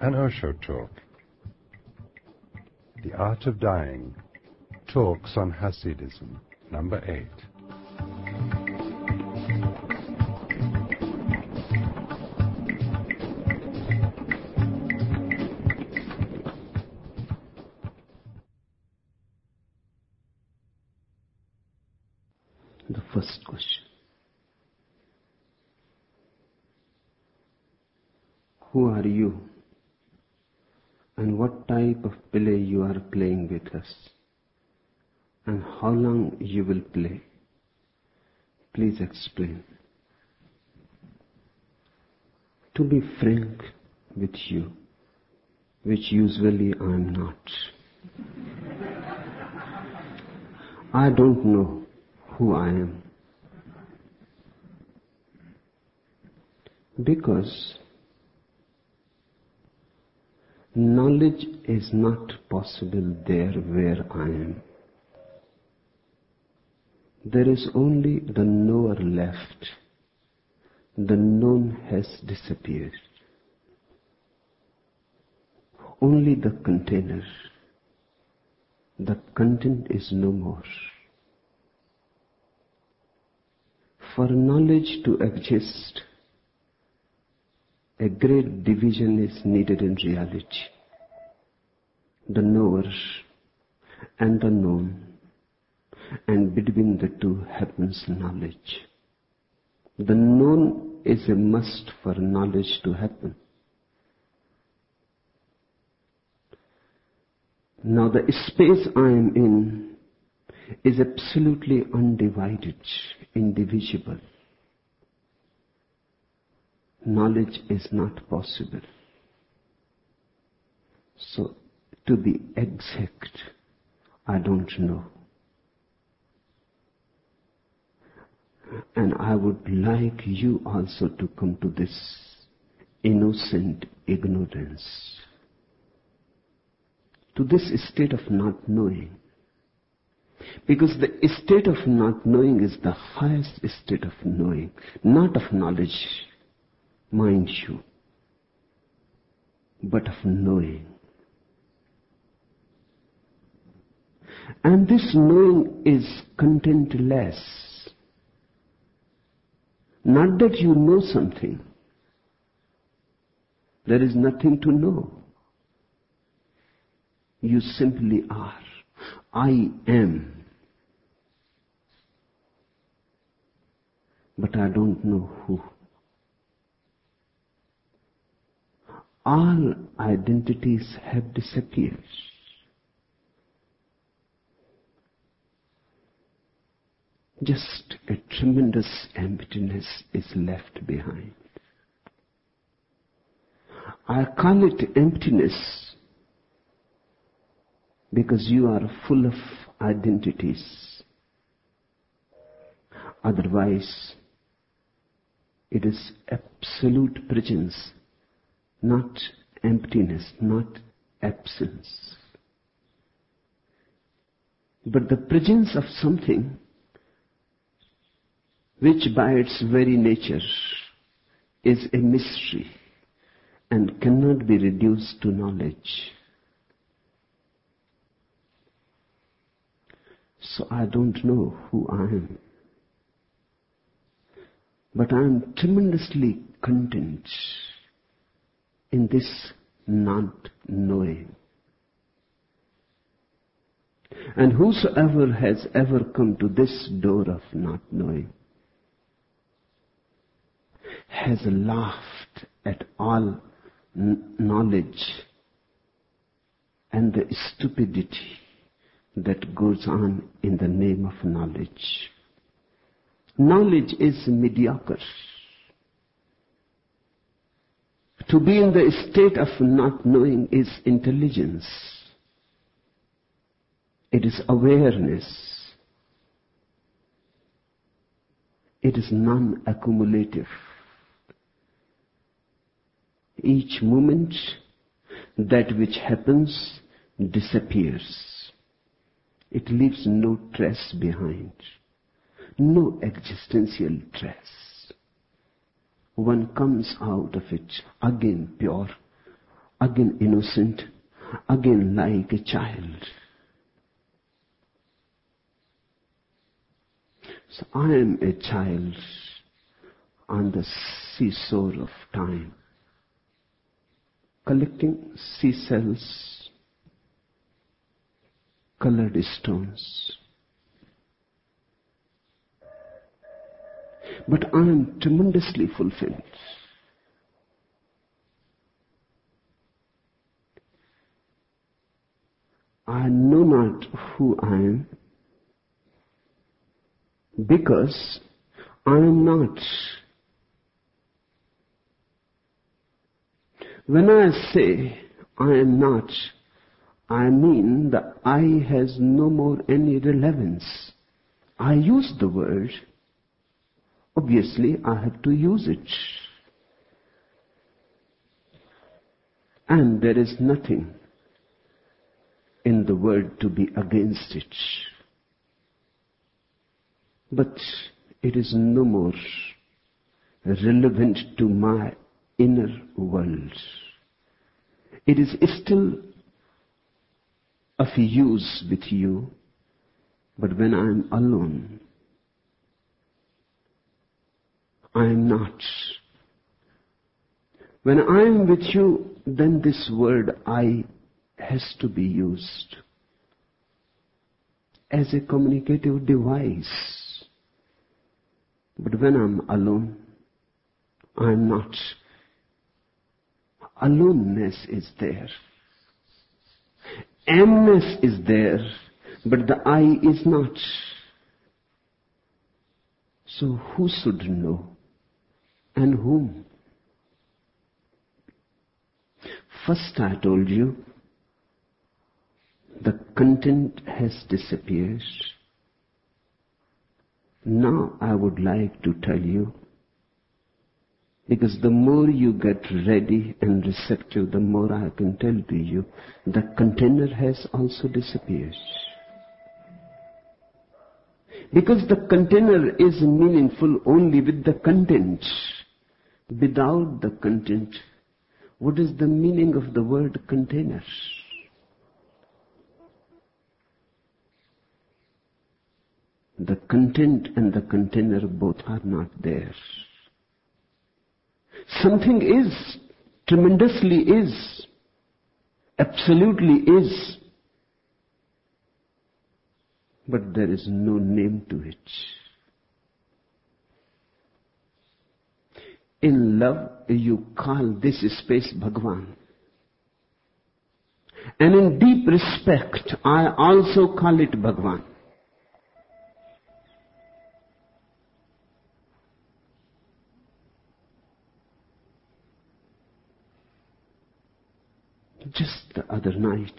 An Osho Talk. The Art of Dying. Talks on Hasidism. Number 8. The first question. Who are you? And what type of play you are playing with us? And how long you will play? Please explain. To be frank with you, which usually I am not. I don't know who I am. Because knowledge is not possible there where I am. There is only the knower left. The known has disappeared. Only the container. The content is no more. For knowledge to exist, a great division is needed in reality. The knower and the known, and between the two happens knowledge. The known is a must for knowledge to happen. Now the space I am in is absolutely undivided, indivisible. Knowledge is not possible. So, to be exact, I don't know. And I would like you also to come to this innocent ignorance, to this state of not knowing. Because the state of not knowing is the highest state of knowing, not of knowledge, mind you, but of knowing. And this knowing is contentless. Not that you know something. There is nothing to know. You simply are. I am. But I don't know who. All identities have disappeared. Just a tremendous emptiness is left behind. I call it emptiness because you are full of identities. Otherwise, it is absolute presence, not emptiness, not absence. But the presence of something which by its very nature is a mystery and cannot be reduced to knowledge. So I don't know who I am. But I am tremendously content in this not knowing. And whosoever has ever come to this door of not knowing has laughed at all knowledge and the stupidity that goes on in the name of knowledge. Knowledge is mediocre. To be in the state of not knowing is intelligence. It is awareness. It is non-accumulative. Each moment, that which happens disappears. It leaves no trace behind, no existential trace. One comes out of it again pure, again innocent, again like a child. So I am a child on the seesaw of time, collecting seashells, colored stones. But I am tremendously fulfilled. I know not who I am, because I am not. When I say I am not, I mean the I has no more any relevance. I use the word. Obviously, I have to use it. And there is nothing in the word to be against it. But it is no more relevant to my inner world. It is still of use with you, but when I am alone, I am not. When I am with you, then this word I has to be used as a communicative device. But when I'm alone, I'm not. Aloneness is there. Amness is there, but the I is not. So who should know? And whom? First I told you, the content has disappeared. Now I would like to tell you, because the more you get ready and receptive, the more I can tell to you, the container has also disappeared. Because the container is meaningful only with the content. Without the content, what is the meaning of the word container? The content and the container both are not there. Something is, tremendously is, absolutely is, but there is no name to it. In love, you call this space Bhagwan. And in deep respect, I also call it Bhagwan. Just the other night,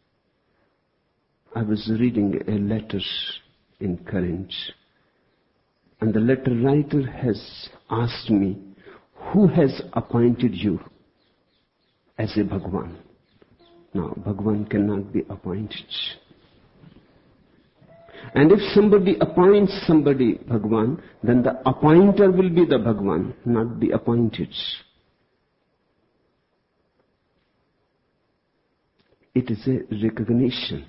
I was reading a letter in Current, and the letter writer has asked me, who has appointed you as a Bhagwan? Now, Bhagwan cannot be appointed. And if somebody appoints somebody Bhagwan, then the appointer will be the Bhagwan, not the appointed. It is a recognition.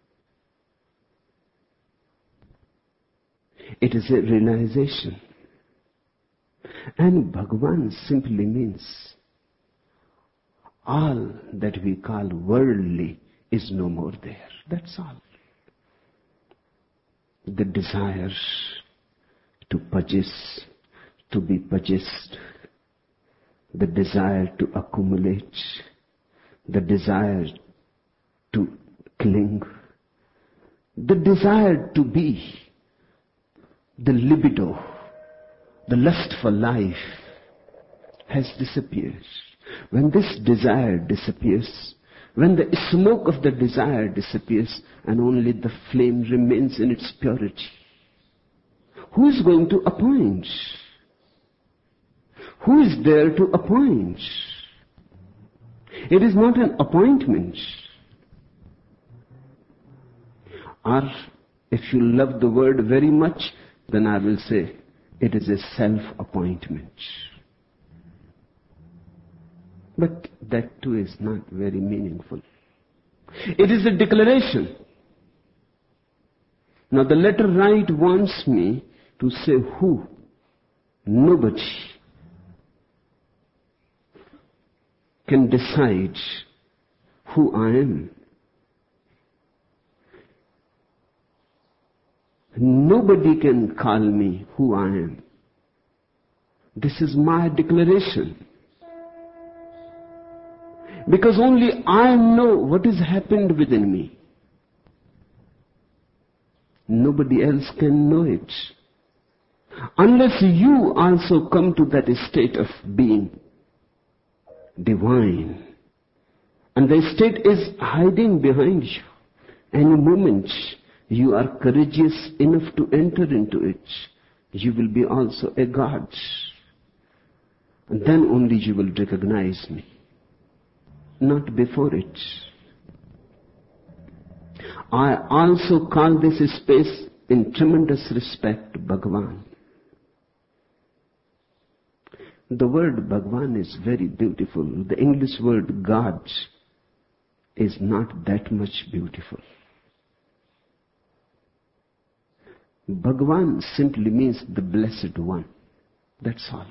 It is a realization. And Bhagwan simply means all that we call worldly is no more there. That's all. The desire to possess, to be possessed, the desire to accumulate, the desire to cling, the desire to be, the libido, the lust for life has disappeared. When this desire disappears, when the smoke of the desire disappears and only the flame remains in its purity, who is going to appoint? Who is there to appoint? It is not an appointment. Or if you love the word very much, then I will say it is a self-appointment. But that too is not very meaningful. It is a declaration. Now the letter write wants me to say who. Nobody can decide who I am. Nobody can call me who I am. This is my declaration. Because only I know what has happened within me. Nobody else can know it. Unless you also come to that state of being divine. And the state is hiding behind you. Any moment you are courageous enough to enter into it, you will be also a God. And then only you will recognize me. Not before it. I also call this space in tremendous respect Bhagavan. The word Bhagavan is very beautiful. The English word God is not that much beautiful. Bhagavan simply means the Blessed One. That's all.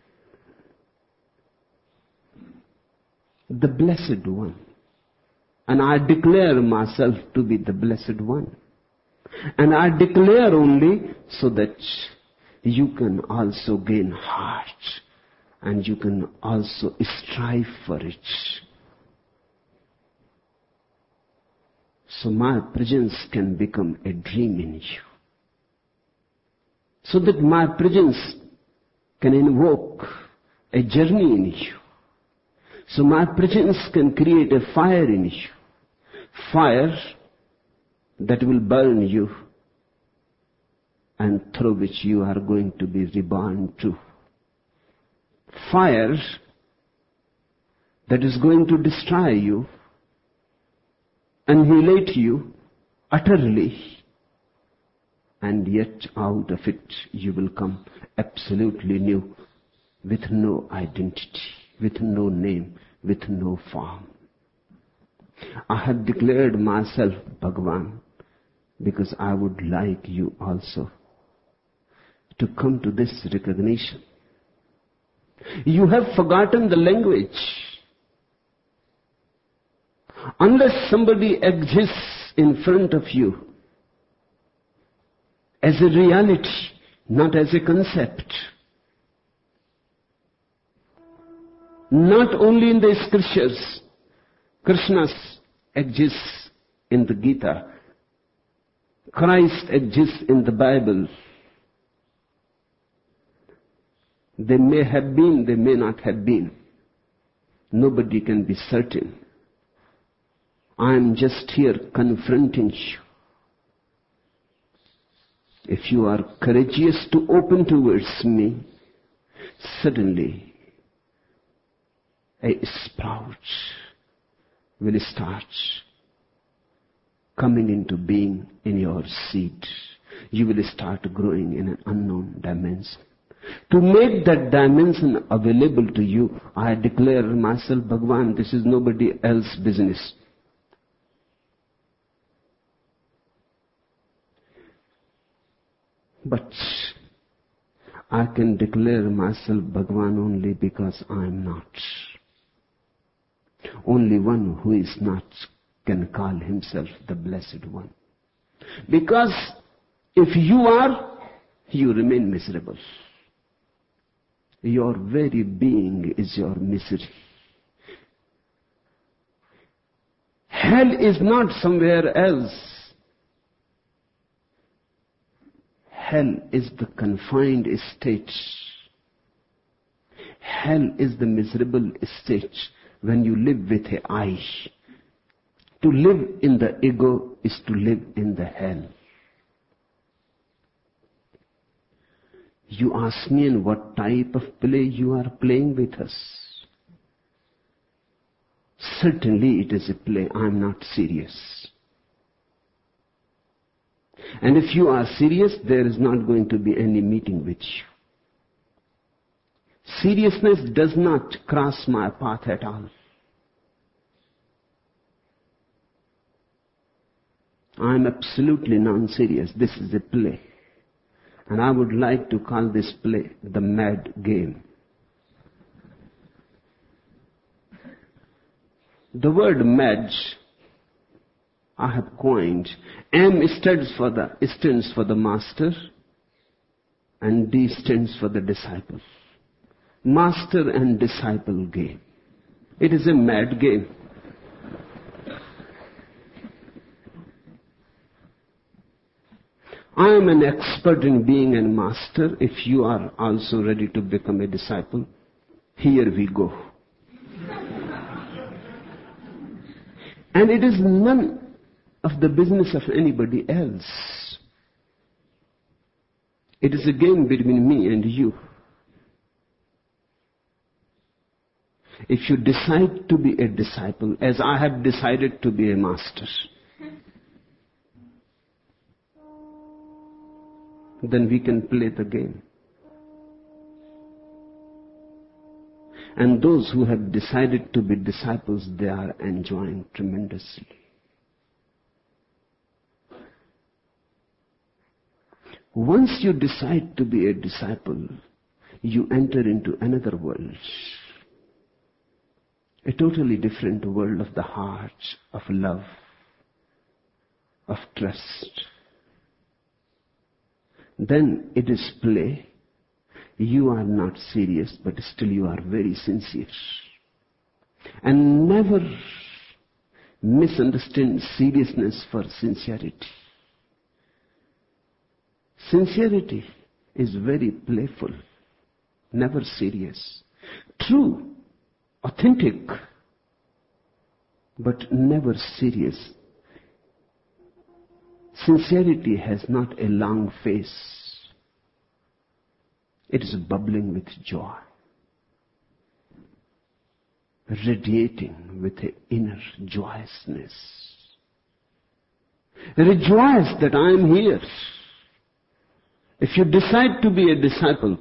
The Blessed One. And I declare myself to be the Blessed One. And I declare only so that you can also gain heart. And you can also strive for it. So my presence can become a dream in you. So that my presence can invoke a journey in you. So my presence can create a fire in you. Fire that will burn you and through which you are going to be reborn too. Fire that is going to destroy you, annihilate you utterly, and yet out of it you will come absolutely new, with no identity, with no name, with no form. I have declared myself Bhagavan because I would like you also to come to this recognition. You have forgotten the language. Unless somebody exists in front of you as a reality, not as a concept. Not only in the scriptures, Krishna exists in the Gita. Christ exists in the Bible. They may have been, they may not have been. Nobody can be certain. I am just here confronting you. If you are courageous to open towards me, suddenly a sprout will start coming into being in your seed. You will start growing in an unknown dimension. To make that dimension available to you, I declare myself Bhagavan. This is nobody else's business. But I can declare myself Bhagavan only because I am not. Only one who is not can call himself the Blessed One. Because if you are, you remain miserable. Your very being is your misery. Hell is not somewhere else. Hell is the confined state. Hell is the miserable state when you live with an I. To live in the ego is to live in the hell. You ask me in what type of play you are playing with us. Certainly it is a play. I am not serious. And if you are serious, there is not going to be any meeting with you. Seriousness does not cross my path at all. I am absolutely non-serious. This is a play. And I would like to call this play the mad game. The word mad I have coined. M stands for the master, and D stands for the disciple. Master and disciple game. It is a mad game. I am an expert in being a master. If you are also ready to become a disciple, here we go. And it is none of the business of anybody else. It is a game between me and you. If you decide to be a disciple, as I have decided to be a master, then we can play the game. And those who have decided to be disciples, they are enjoying tremendously. Once you decide to be a disciple, you enter into another world. A totally different world of the heart, of love, of trust. Then it is play. You are not serious, but still you are very sincere. And never misunderstand seriousness for sincerity. Sincerity is very playful, never serious. True, authentic, but never serious. Sincerity has not a long face. It is bubbling with joy, radiating with an inner joyousness. Rejoice that I am here. If you decide to be a disciple,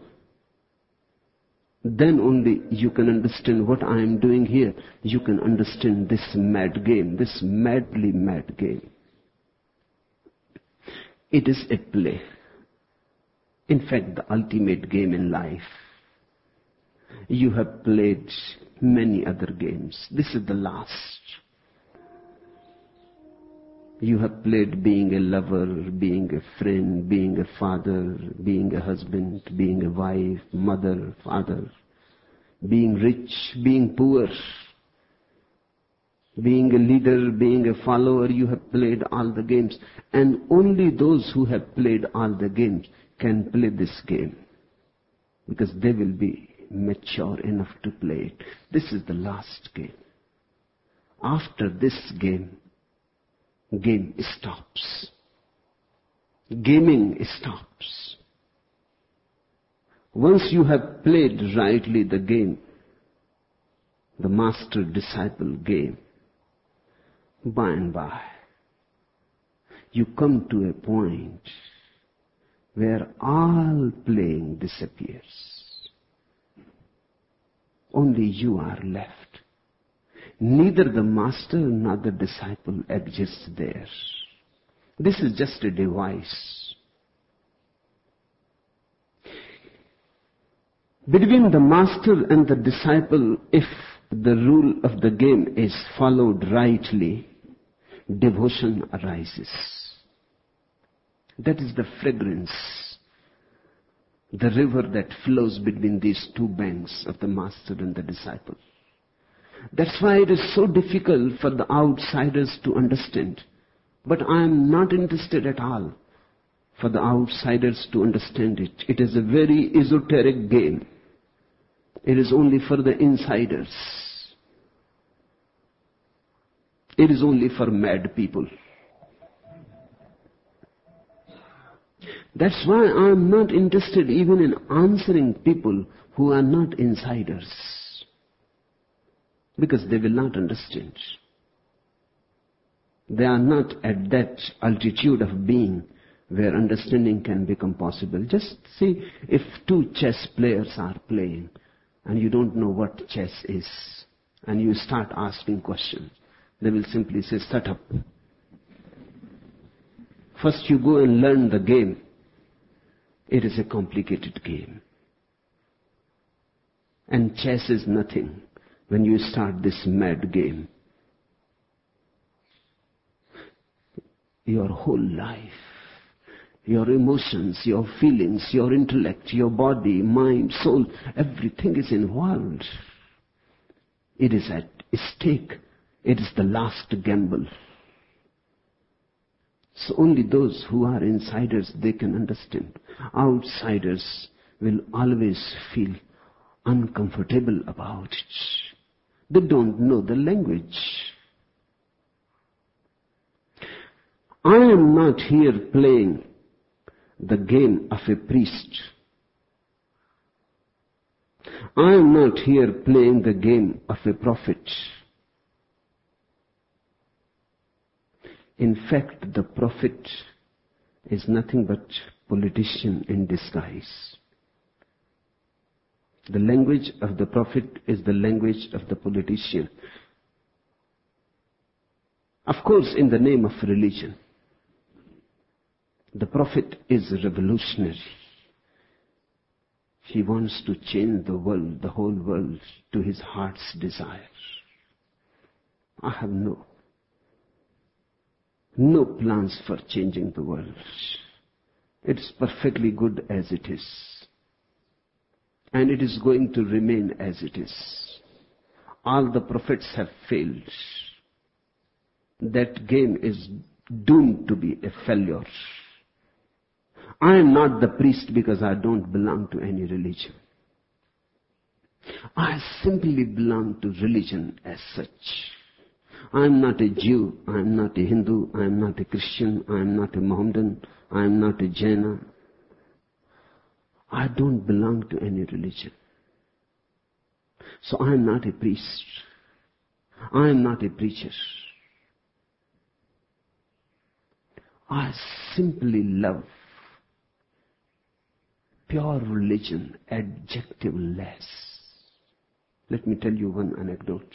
then only you can understand what I am doing here. You can understand this mad game, this madly mad game. It is a play. In fact, the ultimate game in life. You have played many other games. This is the last. You have played being a lover, being a friend, being a father, being a husband, being a wife, mother, father, being rich, being poor, being a leader, being a follower. You have played all the games. And only those who have played all the games can play this game, because they will be mature enough to play it. This is the last game. After this game stops. Gaming stops. Once you have played rightly the game, the master-disciple game, by and by, you come to a point where all playing disappears. Only you are left. Neither the master nor the disciple exists there. This is just a device. Between the master and the disciple, if the rule of the game is followed rightly, devotion arises. That is the fragrance, the river that flows between these two banks of the master and the disciple. That's why it is so difficult for the outsiders to understand. But I am not interested at all for the outsiders to understand it. It is a very esoteric game. It is only for the insiders. It is only for mad people. That's why I am not interested even in answering people who are not insiders, because they will not understand. They are not at that altitude of being where understanding can become possible. Just see, if two chess players are playing, and you don't know what chess is, and you start asking questions, they will simply say, "Shut up." First you go and learn the game. It is a complicated game. And chess is nothing when you start this mad game. Your whole life, your emotions, your feelings, your intellect, your body, mind, soul, everything is involved. It is at stake. It is the last gamble. So only those who are insiders, they can understand. Outsiders will always feel uncomfortable about it. They don't know the language. I am not here playing the game of a priest. I am not here playing the game of a prophet. In fact, the prophet is nothing but politician in disguise. The language of the prophet is the language of the politician. Of course, in the name of religion. The prophet is revolutionary. He wants to change the world, the whole world, to his heart's desire. I have no plans for changing the world. It's perfectly good as it is. And it is going to remain as it is. All the prophets have failed. That game is doomed to be a failure. I am not the priest because I don't belong to any religion. I simply belong to religion as such. I am not a Jew, I am not a Hindu, I am not a Christian, I am not a Mohammedan, I am not a Jaina. I don't belong to any religion. So I am not a priest. I am not a preacher. I simply love pure religion, adjectiveless. Let me tell you one anecdote.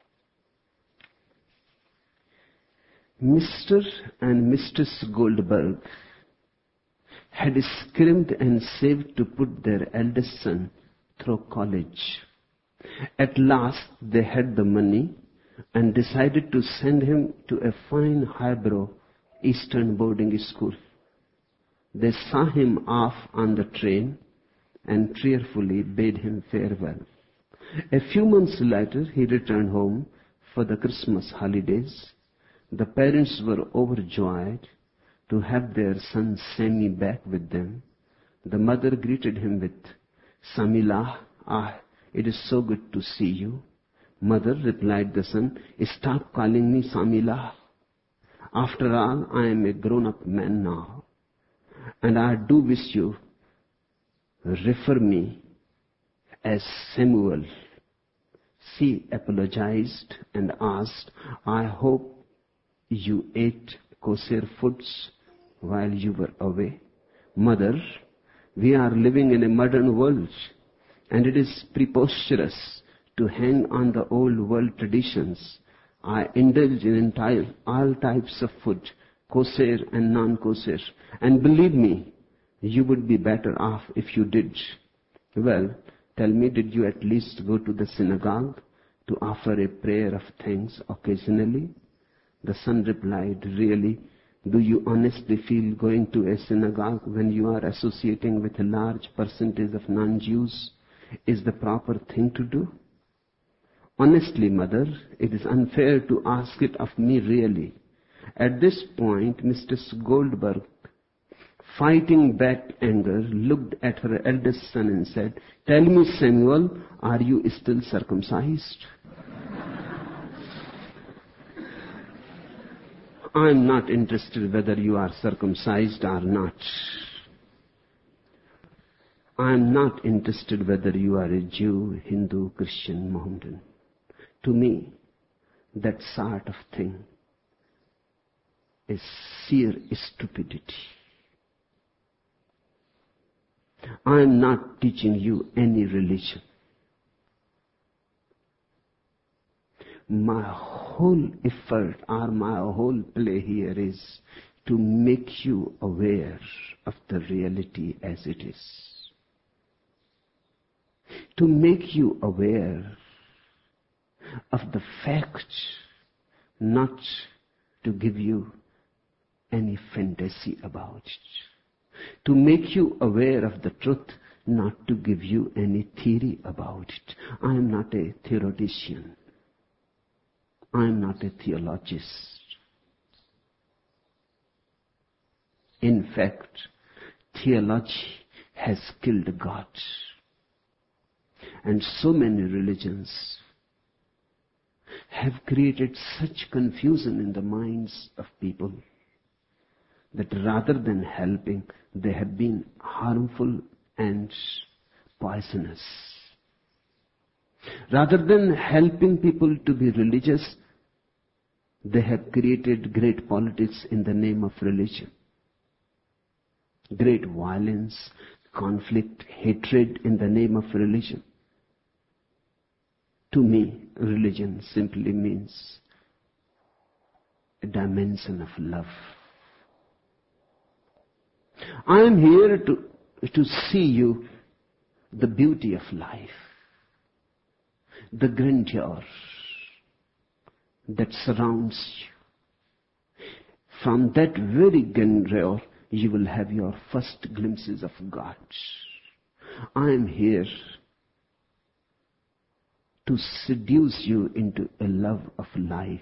Mr. and Mrs. Goldberg had scrimmed and saved to put their eldest son through college. At last they had the money and decided to send him to a fine highbrow Eastern boarding school. They saw him off on the train and tearfully bade him farewell. A few months later he returned home for the Christmas holidays. The parents were overjoyed to have their son Sammy back with them. The mother greeted him with, "Samila, it is so good to see you." "Mother," replied the son, "stop calling me Samila. After all, I am a grown-up man now, and I do wish you refer me as Samuel." She apologized and asked, "I hope you ate kosher foods while you were away." "Mother, we are living in a modern world, and it is preposterous to hang on the old world traditions. I indulge in all types of food, kosher and non-kosher, and believe me, you would be better off if you did." "Well, tell me, did you at least go to the synagogue to offer a prayer of thanks occasionally?" The son replied, "Really, do you honestly feel going to a synagogue when you are associating with a large percentage of non-Jews is the proper thing to do?" "Honestly, mother, it is unfair to ask it of me, really." At this point, Mrs. Goldberg, fighting back anger, looked at her eldest son and said, "Tell me, Samuel, are you still circumcised?" "I am not interested whether you are circumcised or not. I am not interested whether you are a Jew, Hindu, Christian, Mohammedan. To me, that sort of thing is sheer stupidity. I am not teaching you any religion. my whole effort or my whole play here is to make you aware of the reality as it is. To make you aware of the fact, not to give you any fantasy about it. To make you aware of the truth, not to give you any theory about it. I am not a theoretician. I am not a theologist. In fact, theology has killed God. And so many religions have created such confusion in the minds of people that rather than helping, they have been harmful and poisonous. Rather than helping people to be religious, they have created great politics in the name of religion. Great violence, conflict, hatred in the name of religion. To me, religion simply means a dimension of love. I am here to see you the beauty of life, the grandeur that surrounds you. From that very grandeur, you will have your first glimpses of God. I am here to seduce you into a love of life,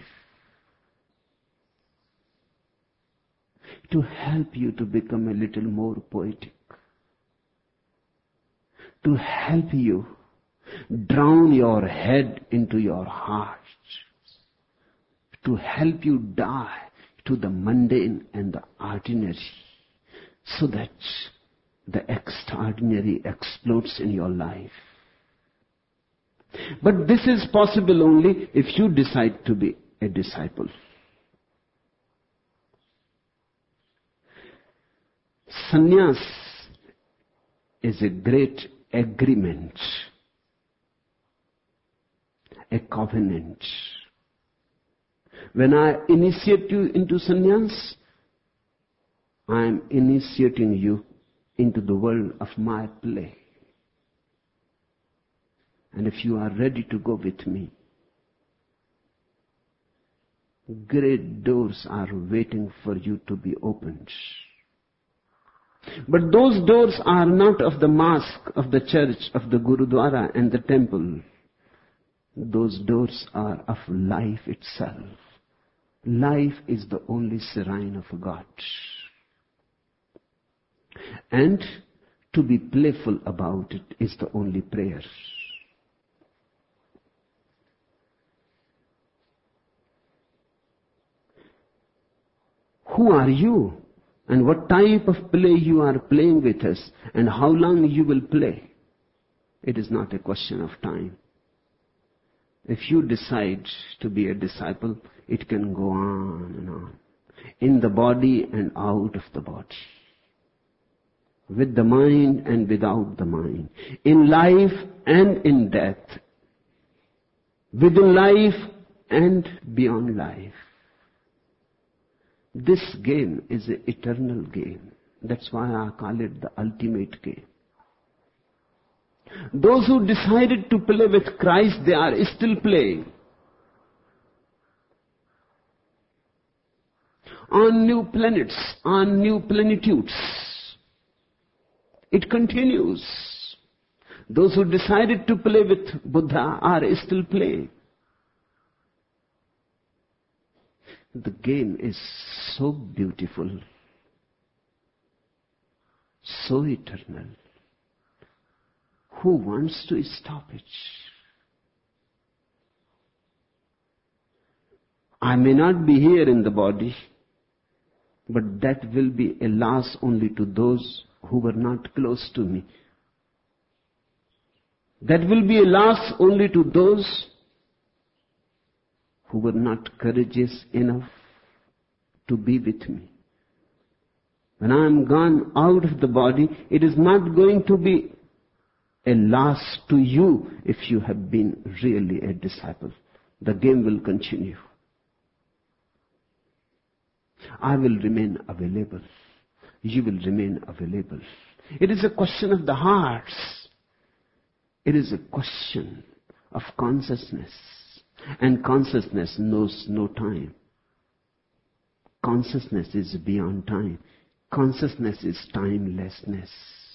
to help you to become a little more poetic, to help you drown your head into your heart, to help you die to the mundane and the ordinary, so that the extraordinary explodes in your life. But this is possible only if you decide to be a disciple. Sannyas is a great agreement, a covenant. When I initiate you into sannyas, I am initiating you into the world of my play. And if you are ready to go with me, great doors are waiting for you to be opened. But those doors are not of the mosque, of the church, of the Gurudwara and the temple. Those doors are of life itself. Life is the only shrine of God. And to be playful about it is the only prayer. Who are you? And what type of play you are playing with us? And how long you will play? It is not a question of time. If you decide to be a disciple, it can go on and on. In the body and out of the body. With the mind and without the mind. In life and in death. Within life and beyond life. This game is an eternal game. That's why I call it the ultimate game. Those who decided to play with Christ, they are still playing. On new planets, on new plenitudes. It continues. Those who decided to play with Buddha are still playing. The game is so beautiful, so eternal. Who wants to stop it? I may not be here in the body, but that will be a loss only to those who were not close to me. That will be a loss only to those who were not courageous enough to be with me. When I am gone out of the body, it is not going to be a loss to you if you have been really a disciple. The game will continue. I will remain available. You will remain available. It is a question of the hearts. It is a question of consciousness. And consciousness knows no time. Consciousness is beyond time. Consciousness is timelessness.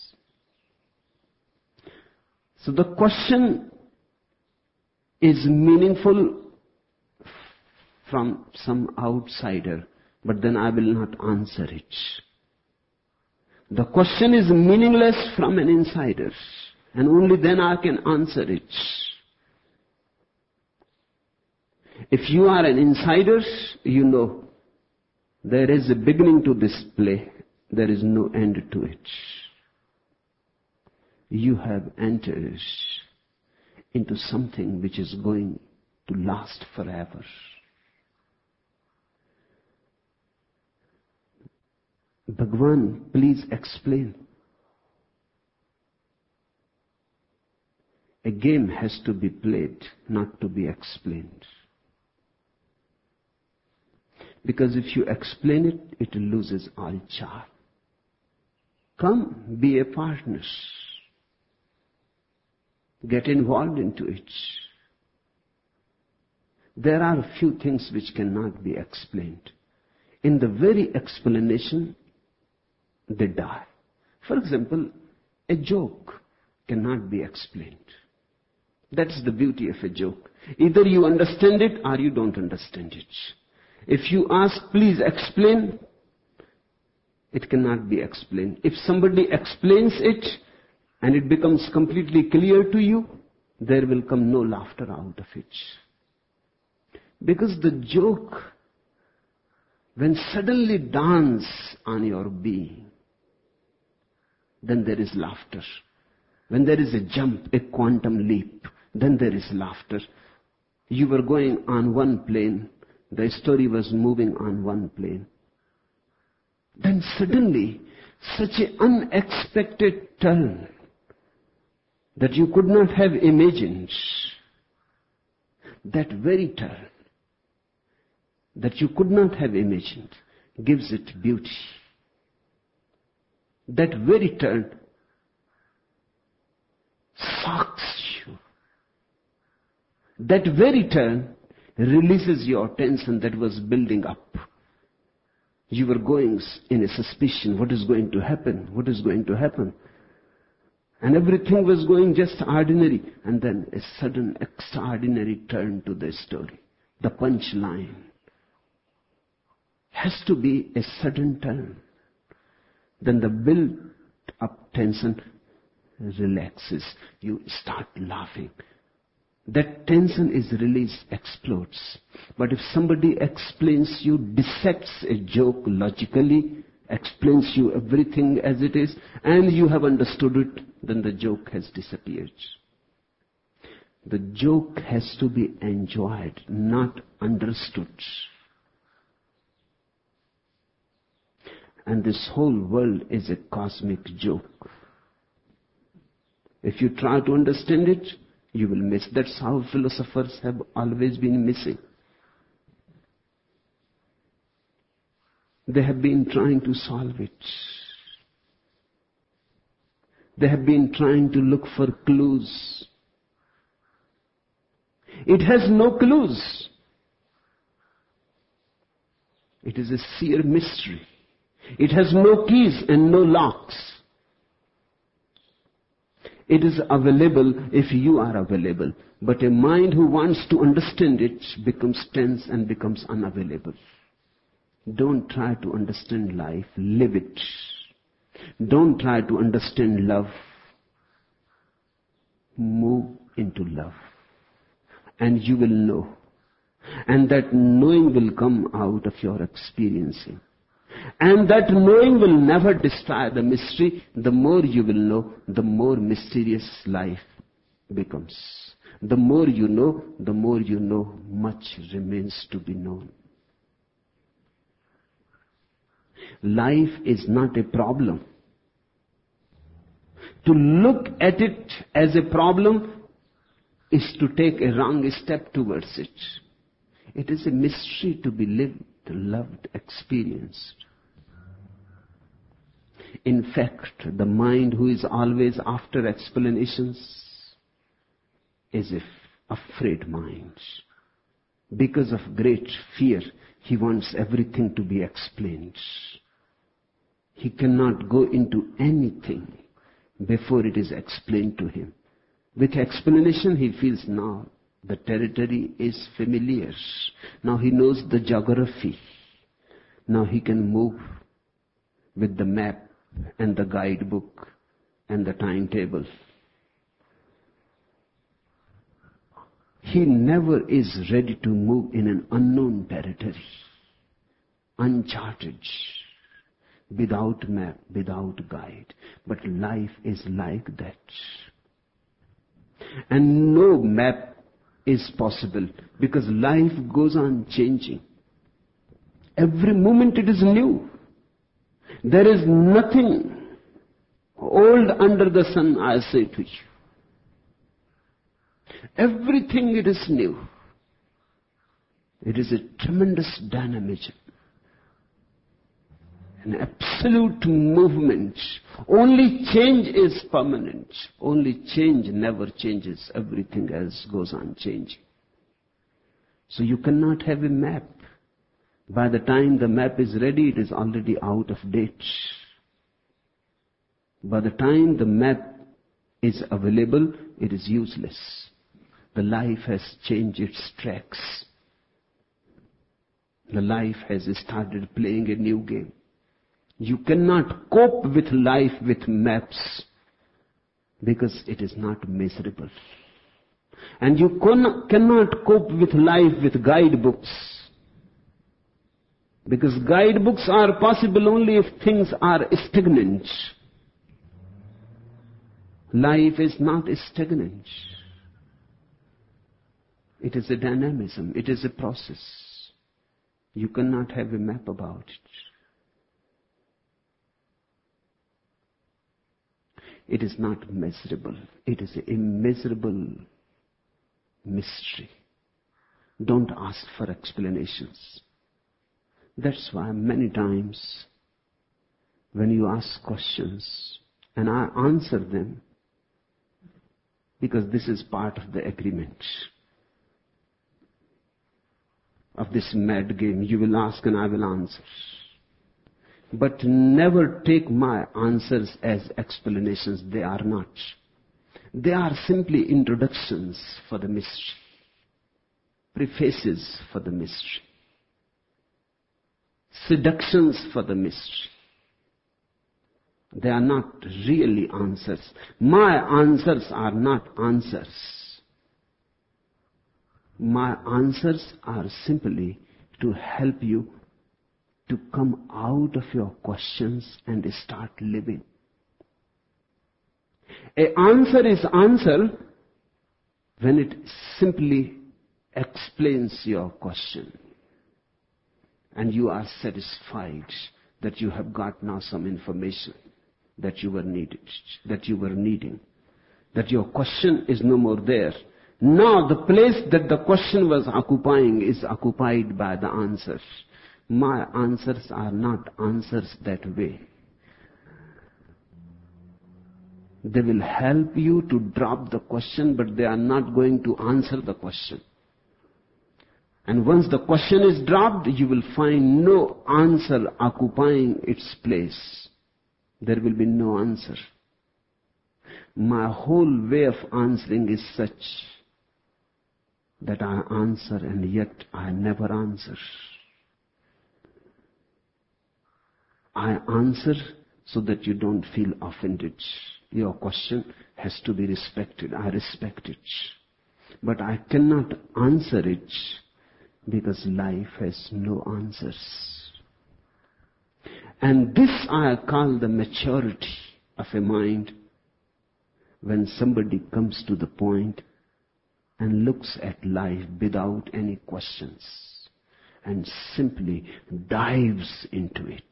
So the question is meaningful from some outsider, but then I will not answer it. The question is meaningless from an insider, and only then I can answer it. If you are an insider, you know there is a beginning to this play. There is no end to it. You have entered into something which is going to last forever. Bhagwan, please explain. A game has to be played, not to be explained. Because if you explain it, it loses all charm. Come, be a partner. Get involved into it. There are a few things which cannot be explained. In the very explanation, they die. For example, a joke cannot be explained. That's the beauty of a joke. Either you understand it or you don't understand it. If you ask, please explain, it cannot be explained. If somebody explains it and it becomes completely clear to you, there will come no laughter out of it. Because the joke, when suddenly dawns on your being, then there is laughter. When there is a jump, a quantum leap, then there is laughter. You were going on one plane, the story was moving on one plane. Then suddenly, such an unexpected turn that you could not have imagined, that very turn that you could not have imagined gives it beauty. That very turn shocks you. That very turn releases your tension that was building up. You were going in a suspicion, what is going to happen? What is going to happen? And everything was going just ordinary. And then a sudden extraordinary turn to the story. The punchline has to be a sudden turn. Then the built-up tension relaxes. You start laughing. That tension is released, explodes. But if somebody explains you, dissects a joke logically, explains you everything as it is, and you have understood it, then the joke has disappeared. The joke has to be enjoyed, not understood. And this whole world is a cosmic joke. If you try to understand it, you will miss. That's how philosophers have always been missing. They have been trying to solve it. They have been trying to look for clues. It has no clues. It is a sheer mystery. It has no keys and no locks. It is available if you are available. But a mind who wants to understand it becomes tense and becomes unavailable. Don't try to understand life. Live it. Don't try to understand love. Move into love. And you will know. And that knowing will come out of your experiencing. And that knowing will never destroy the mystery. The more you will know, the more mysterious life becomes. The more you know, much remains to be known. Life is not a problem. To look at it as a problem is to take a wrong step towards it. It is a mystery to be lived, loved, experienced. In fact, the mind who is always after explanations is an afraid mind. Because of great fear, he wants everything to be explained. He cannot go into anything before it is explained to him. With explanation, he feels now the territory is familiar. Now he knows the geography. Now he can move with the map and the guidebook and the timetable. He never is ready to move in an unknown territory, uncharted, without map, without guide. But life is like that. And no map is possible because life goes on changing. Every moment it is new. There is nothing old under the sun, I say to you. Everything it is new. It is a tremendous dynamism. An absolute movement. Only change is permanent. Only change never changes. Everything else goes on changing. So you cannot have a map. By the time the map is ready, it is already out of date. By the time the map is available, it is useless. The life has changed its tracks. The life has started playing a new game. You cannot cope with life with maps because it is not measurable. And you cannot cope with life with guidebooks because guidebooks are possible only if things are stagnant. Life is not stagnant. It is a dynamism. It is a process. You cannot have a map about it. It is not measurable. It is an immeasurable mystery. Don't ask for explanations. That's why many times when you ask questions and I answer them, because this is part of the agreement of this mad game, you will ask and I will answer. But never take my answers as explanations. They are not. They are simply introductions for the mystery, prefaces for the mystery, seductions for the mystery. They are not really answers. My answers are not answers. My answers are simply to help you to come out of your questions and start living. An answer is answer when it simply explains your question and you are satisfied that you have got now some information that you were needing, that your question is no more there. Now the place that the question was occupying is occupied by the answers. My answers are not answers that way. They will help you to drop the question, but they are not going to answer the question. And once the question is dropped, you will find no answer occupying its place. There will be no answer. My whole way of answering is such that I answer and yet I never answer. I answer so that you don't feel offended. Your question has to be respected. I respect it. But I cannot answer it because life has no answers. And this I call the maturity of a mind when somebody comes to the point and looks at life without any questions and simply dives into it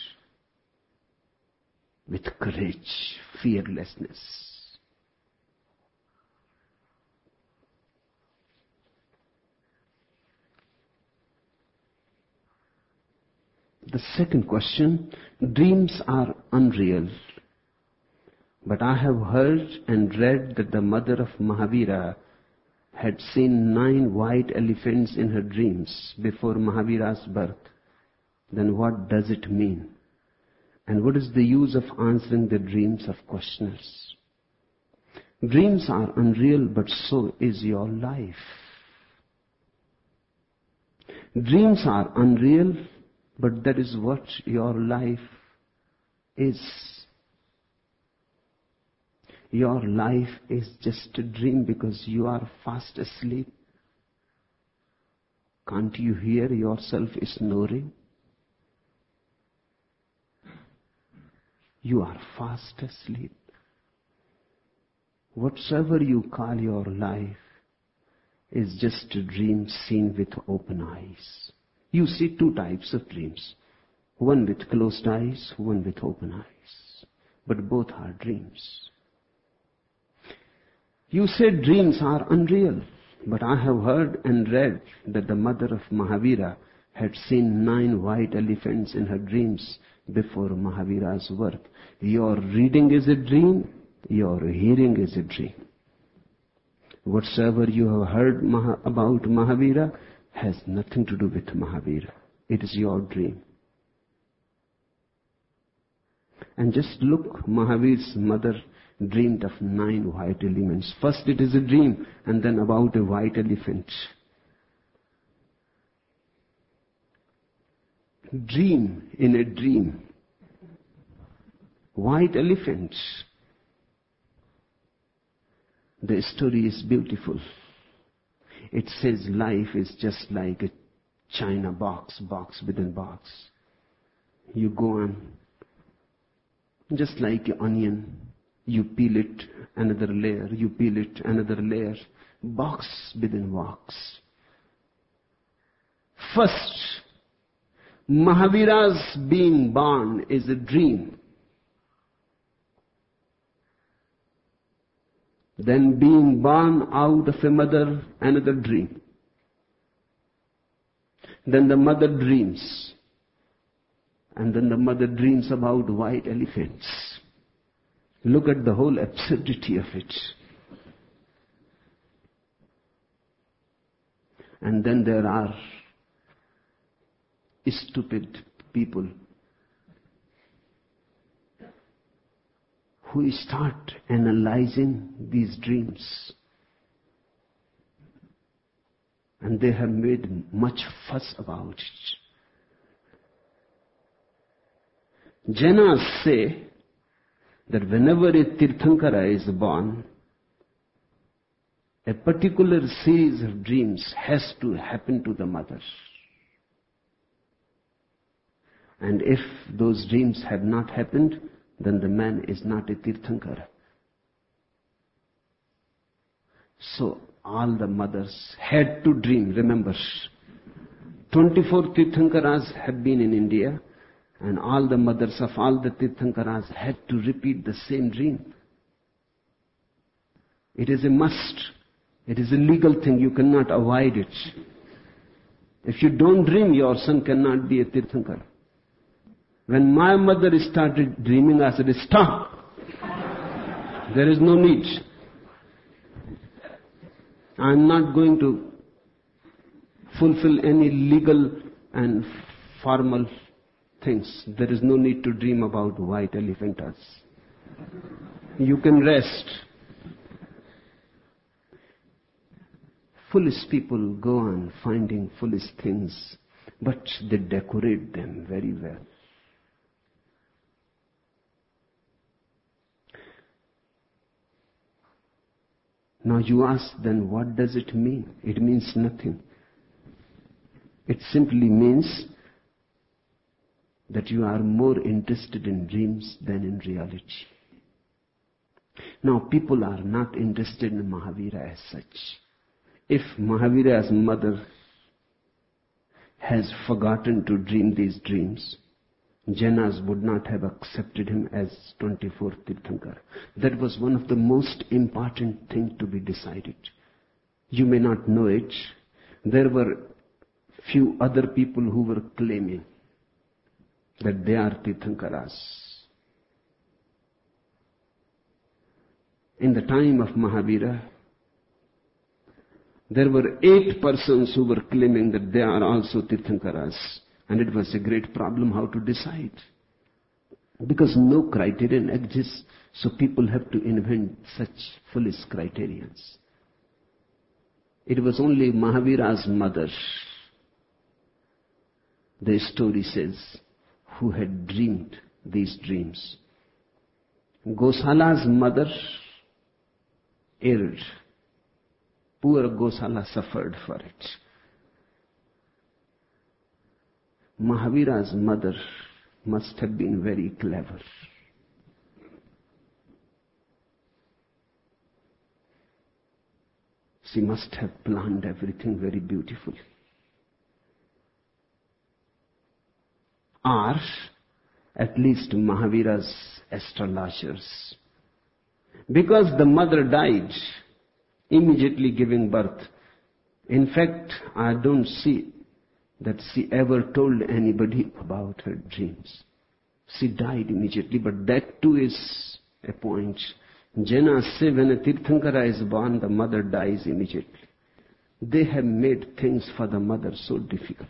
with courage, fearlessness. The second question, dreams are unreal. But I have heard and read that the mother of Mahavira had seen 9 white elephants in her dreams before Mahavira's birth. Then what does it mean? And what is the use of answering the dreams of questioners? Dreams are unreal, but so is your life. Dreams are unreal, but that is what your life is. Your life is just a dream because you are fast asleep. Can't you hear yourself snoring? You are fast asleep. Whatsoever you call your life is just a dream seen with open eyes. You see 2 types of dreams. One with closed eyes, one with open eyes. But both are dreams. You said dreams are unreal, but I have heard and read that the mother of Mahavira had seen 9 white elephants in her dreams before Mahavira's birth. Your reading is a dream, your hearing is a dream. Whatsoever you have heard about Mahavira has nothing to do with Mahavira. It is your dream. And just look, Mahavir's mother dreamed of 9 white elephants. First it is a dream, and then about a white elephant. Dream in a dream. White elephants. The story is beautiful. It says life is just like a china box within box. You go on, just like an onion. You peel it, another layer. You peel it, another layer. Box within box. First, Mahavira's being born is a dream. Then being born out of a mother, another dream. Then the mother dreams. And then the mother dreams about white elephants. Look at the whole absurdity of it. And then there are stupid people who start analyzing these dreams. And they have made much fuss about it. Jainas say that whenever a Tirthankara is born, a particular series of dreams has to happen to the mother. And if those dreams have not happened, then the man is not a Tirthankara. So all the mothers had to dream. Remember, 24 Tirthankaras have been in India, and all the mothers of all the Tirthankaras had to repeat the same dream. It is a must. It is a legal thing. You cannot avoid it. If you don't dream, your son cannot be a Tirthankara. When my mother started dreaming, I said, stop. There is no need. I am not going to fulfill any legal and formal things. There is no need to dream about white elephantas. You can rest. Foolish people go on finding foolish things, but they decorate them very well. Now you ask, then what does it mean? It means nothing. It simply means that you are more interested in dreams than in reality. Now people are not interested in Mahavira as such. If Mahavira's mother has forgotten to dream these dreams, Jainas would not have accepted him as 24th Tirthankara. That was one of the most important things to be decided. You may not know it. There were few other people who were claiming that they are Tirthankaras. In the time of Mahavira, there were 8 persons who were claiming that they are also Tirthankaras. And it was a great problem how to decide. Because no criterion exists, so people have to invent such foolish criterions. It was only Mahavira's mother, the story says, who had dreamed these dreams. Gosala's mother erred. Poor Gosala suffered for it. Mahavira's mother must have been very clever. She must have planned everything very beautifully. Or at least Mahavira's astrologers. Because the mother died, immediately giving birth. In fact, I don't see that she ever told anybody about her dreams. She died immediately, but that too is a point. Jaina say when a Tirthankara is born, the mother dies immediately. They have made things for the mother so difficult.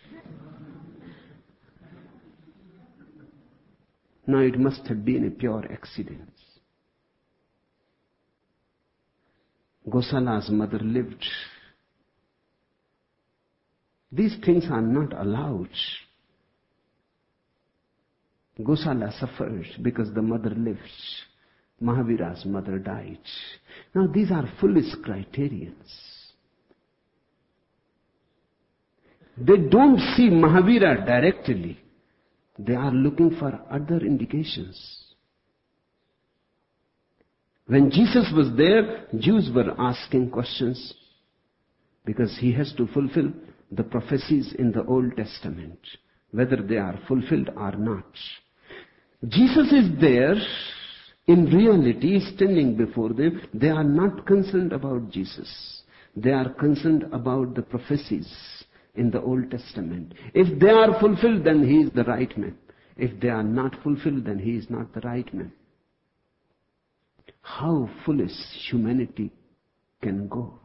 Now it must have been a pure accident. Gosala's mother lived. These things are not allowed. Gosala suffered because the mother lived. Mahavira's mother died. Now these are foolish criterions. They don't see Mahavira directly. They are looking for other indications. When Jesus was there, Jews were asking questions because he has to fulfill the prophecies in the Old Testament, whether they are fulfilled or not. Jesus is there in reality, standing before them. They are not concerned about Jesus. They are concerned about the prophecies in the Old Testament. If they are fulfilled, then he is the right man. If they are not fulfilled, then he is not the right man. How foolish humanity can go.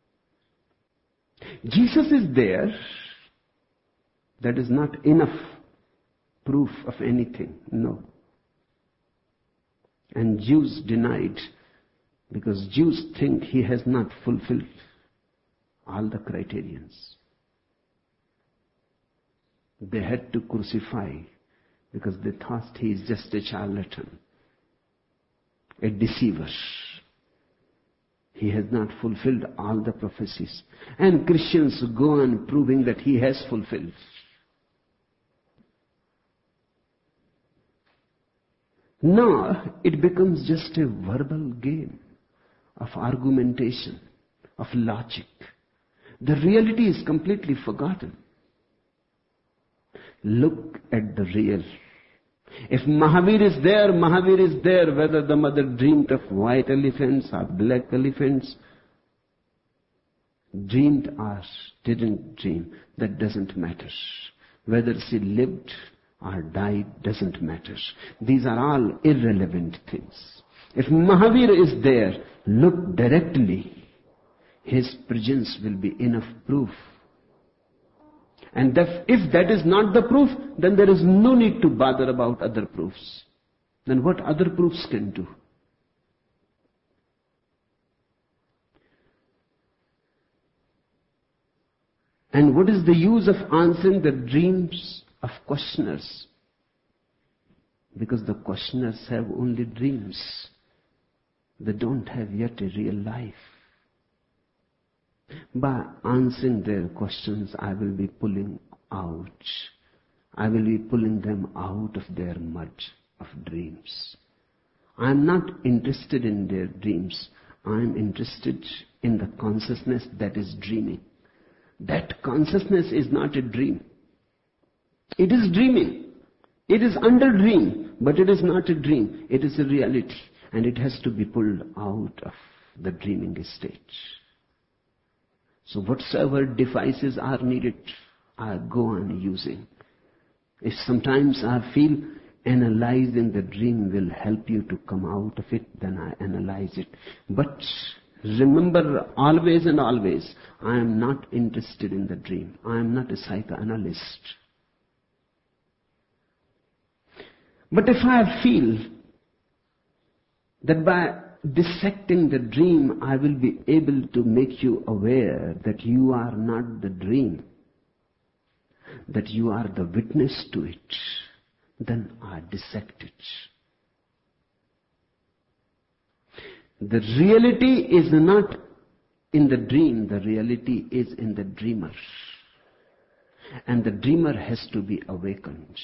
Jesus is there. That is not enough proof of anything. No. And Jews denied, because Jews think he has not fulfilled all the criterions. They had to crucify because they thought he is just a charlatan, a deceiver. He has not fulfilled all the prophecies. And Christians go on proving that he has fulfilled. Now it becomes just a verbal game of argumentation, of logic. The reality is completely forgotten. Look at the real. If Mahavir is there, whether the mother dreamed of white elephants or black elephants, dreamed or didn't dream, that doesn't matter. Whether she lived or died doesn't matter. These are all irrelevant things. If Mahavir is there, look directly. His presence will be enough proof. And if that is not the proof, then there is no need to bother about other proofs. Then what other proofs can do? And what is the use of answering the dreams of questioners? Because the questioners have only dreams. They don't have yet a real life. By answering their questions, I will be pulling them out of their mud of dreams. I am not interested in their dreams. I am interested in the consciousness that is dreaming. That consciousness is not a dream. It is dreaming. It is under dream, but it is not a dream. It is a reality, and it has to be pulled out of the dreaming state. So whatsoever devices are needed, I go on using. If sometimes I feel analyzing the dream will help you to come out of it, then I analyze it. But remember always and always, I am not interested in the dream. I am not a psychoanalyst. But if I feel that by dissecting the dream, I will be able to make you aware that you are not the dream, that you are the witness to it, then I dissect it. The reality is not in the dream, the reality is in the dreamer. And the dreamer has to be awakened.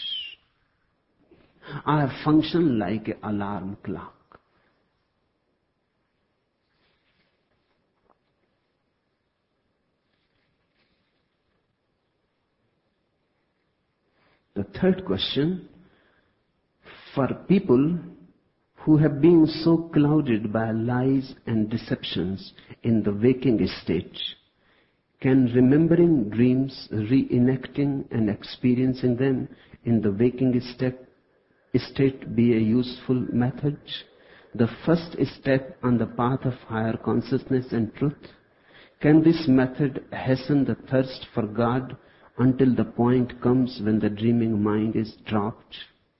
I function like an alarm clock. The third question, for people who have been so clouded by lies and deceptions in the waking state, can remembering dreams, reenacting and experiencing them in the waking state be a useful method? The first step on the path of higher consciousness and truth? Can this method hasten the thirst for God until the point comes when the dreaming mind is dropped?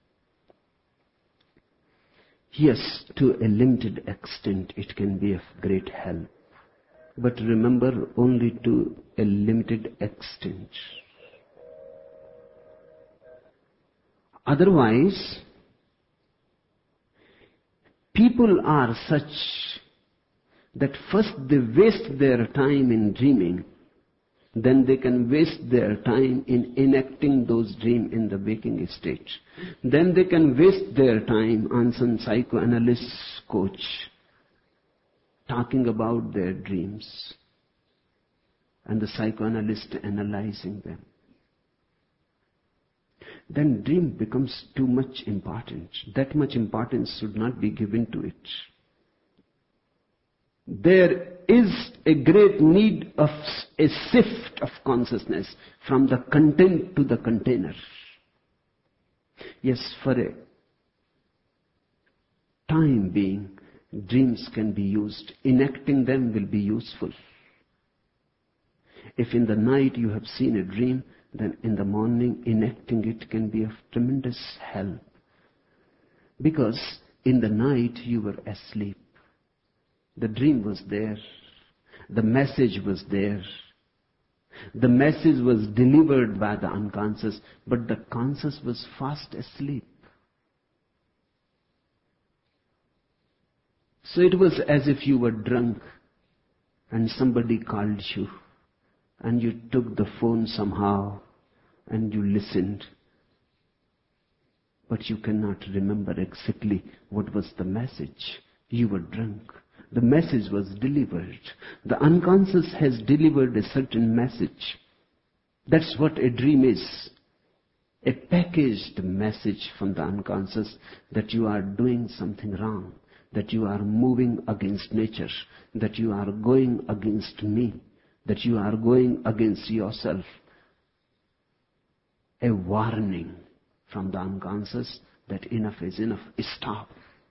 Yes, to a limited extent it can be of great help. But remember, only to a limited extent. Otherwise, people are such that first they waste their time in dreaming, then they can waste their time in enacting those dreams in the waking state. Then they can waste their time on some psychoanalyst coach talking about their dreams and the psychoanalyst analyzing them. Then dream becomes too much important. That much importance should not be given to it. There is a great need of a shift of consciousness from the content to the container. Yes, for a time being, dreams can be used. Enacting them will be useful. If in the night you have seen a dream, then in the morning enacting it can be of tremendous help. Because in the night you were asleep. The dream was there. The message was there. The message was delivered by the unconscious, but the conscious was fast asleep. So it was as if you were drunk and somebody called you and you took the phone somehow and you listened. But you cannot remember exactly what was the message. You were drunk. The message was delivered. The unconscious has delivered a certain message. That's what a dream is. A packaged message from the unconscious that you are doing something wrong, that you are moving against nature, that you are going against me, that you are going against yourself. A warning from the unconscious that enough is enough. Stop.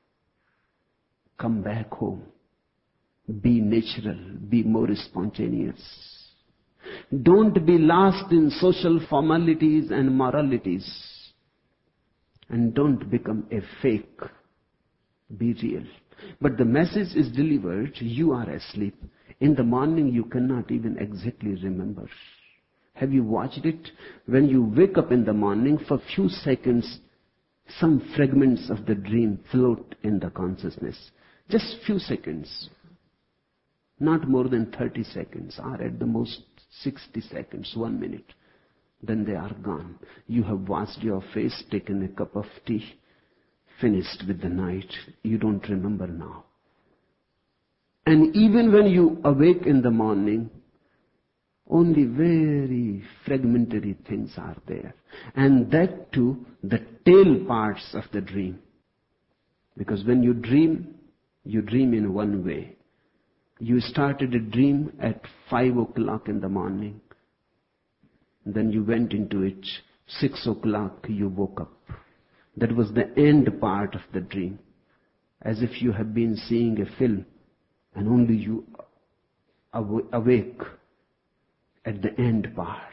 Come back home. Be natural. Be more spontaneous. Don't be lost in social formalities and moralities. And don't become a fake. Be real. But the message is delivered. You are asleep. In the morning you cannot even exactly remember. Have you watched it? When you wake up in the morning, for a few seconds, some fragments of the dream float in the consciousness. Just few seconds. Not more than 30 seconds, or at the most 60 seconds, 1 minute. Then they are gone. You have washed your face, taken a cup of tea, finished with the night. You don't remember now. And even when you awake in the morning, only very fragmentary things are there. And that too, the tail parts of the dream. Because when you dream in one way. You started a dream at 5 o'clock in the morning. Then you went into it 6 o'clock you woke up. That was the end part of the dream. As if you have been seeing a film and only you awake at the end part.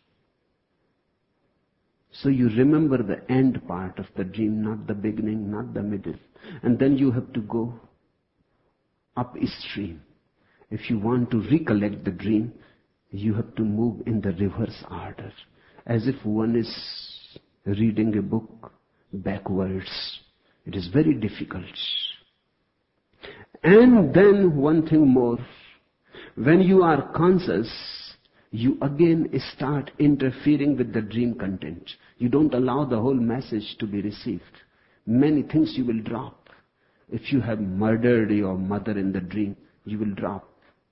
So you remember the end part of the dream, not the beginning, not the middle. And then you have to go upstream. If you want to recollect the dream, you have to move in the reverse order, as if one is reading a book backwards. It is very difficult. And then one thing more. When you are conscious, you again start interfering with the dream content. You don't allow the whole message to be received. Many things you will drop. If you have murdered your mother in the dream, you will drop.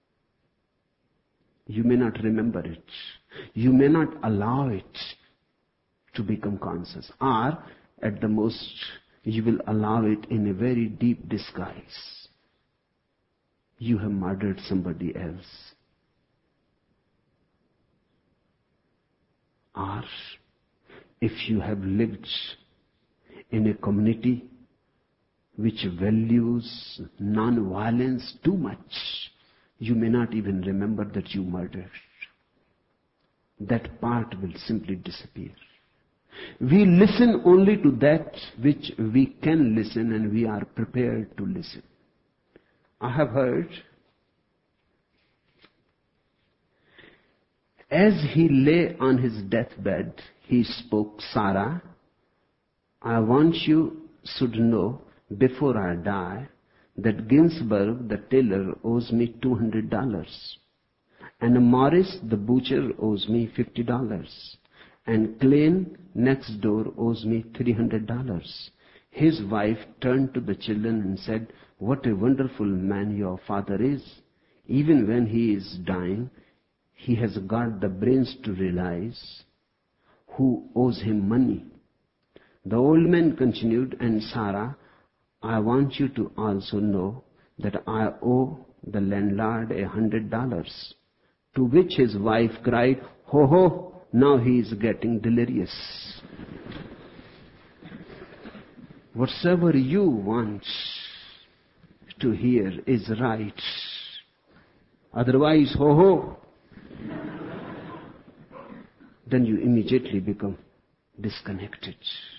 You may not remember it. You may not allow it to become conscious. Or, at the most, you will allow it in a very deep disguise. You have murdered somebody else. Or, if you have lived in a community which values non-violence too much, you may not even remember that you murdered. That part will simply disappear. We listen only to that which we can listen and we are prepared to listen. I have heard, as he lay on his deathbed, he spoke, "Sarah, I want you should know before I die that Ginsberg, the tailor, owes me $200. And Morris, the butcher, owes me $50. And Klein, next door, owes me $300. His wife turned to the children and said, 'What a wonderful man your father is. Even when he is dying, he has got the brains to realize who owes him money.' The old man continued, 'And Sarah, I want you to also know that I owe the landlord $100. To which his wife cried, 'Ho ho, now he is getting delirious.' Whatsoever you want to hear is right. Otherwise, ho ho. Then you immediately become disconnected.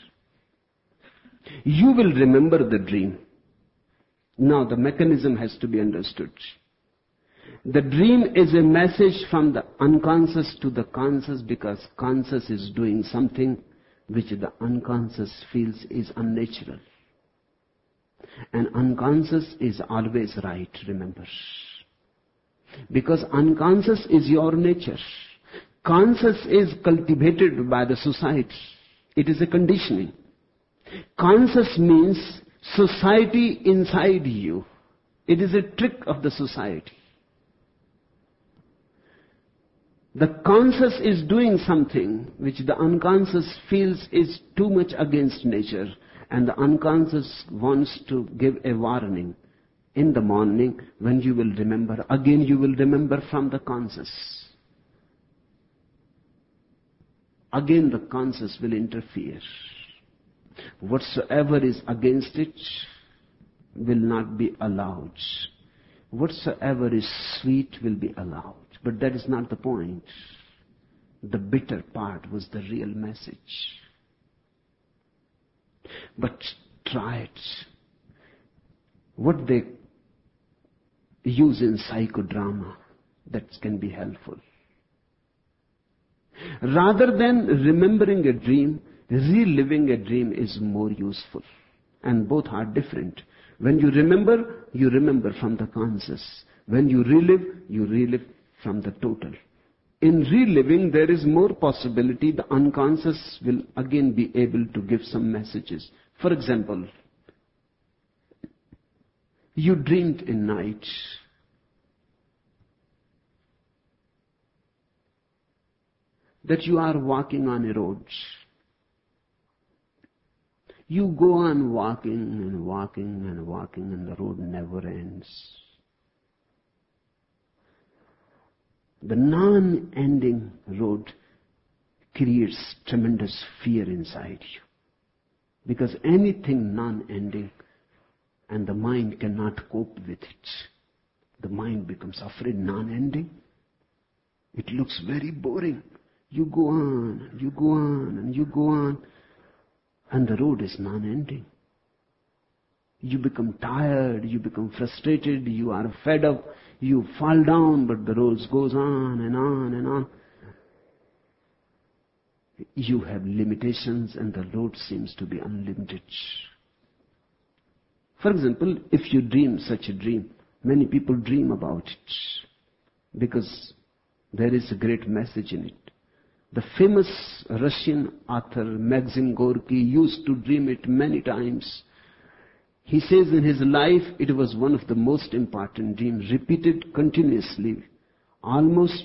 You will remember the dream. Now the mechanism has to be understood. The dream is a message from the unconscious to the conscious, because conscious is doing something which the unconscious feels is unnatural. And unconscious is always right, remember. Because unconscious is your nature. Conscious is cultivated by the society. It is a conditioning. Conscious means society inside you. It is a trick of the society. The conscious is doing something which the unconscious feels is too much against nature, and the unconscious wants to give a warning. In the morning, when you will remember, again you will remember from the conscious. Again the conscious will interfere. Whatsoever is against it will not be allowed. Whatsoever is sweet will be allowed. But that is not the point. The bitter part was the real message. But try it. What they use in psychodrama, that can be helpful. Rather than remembering a dream, reliving a dream is more useful. And both are different. When you remember from the conscious. When you relive from the total. In reliving, there is more possibility the unconscious will again be able to give some messages. For example, you dreamed in night. That you are walking on a road. You go on walking and walking and walking, and the road never ends. The non-ending road creates tremendous fear inside you. Because anything non-ending, and the mind cannot cope with it. The mind becomes afraid. Non-ending, it looks very boring. You go on, and you go on, and you go on, and the road is non-ending. You become tired, you become frustrated, you are fed up, you fall down, but the road goes on and on and on. You have limitations and the road seems to be unlimited. For example, if you dream such a dream, many people dream about it because there is a great message in it. The famous Russian author Maxim Gorky used to dream it many times. He says in his life it was one of the most important dreams, repeated continuously, almost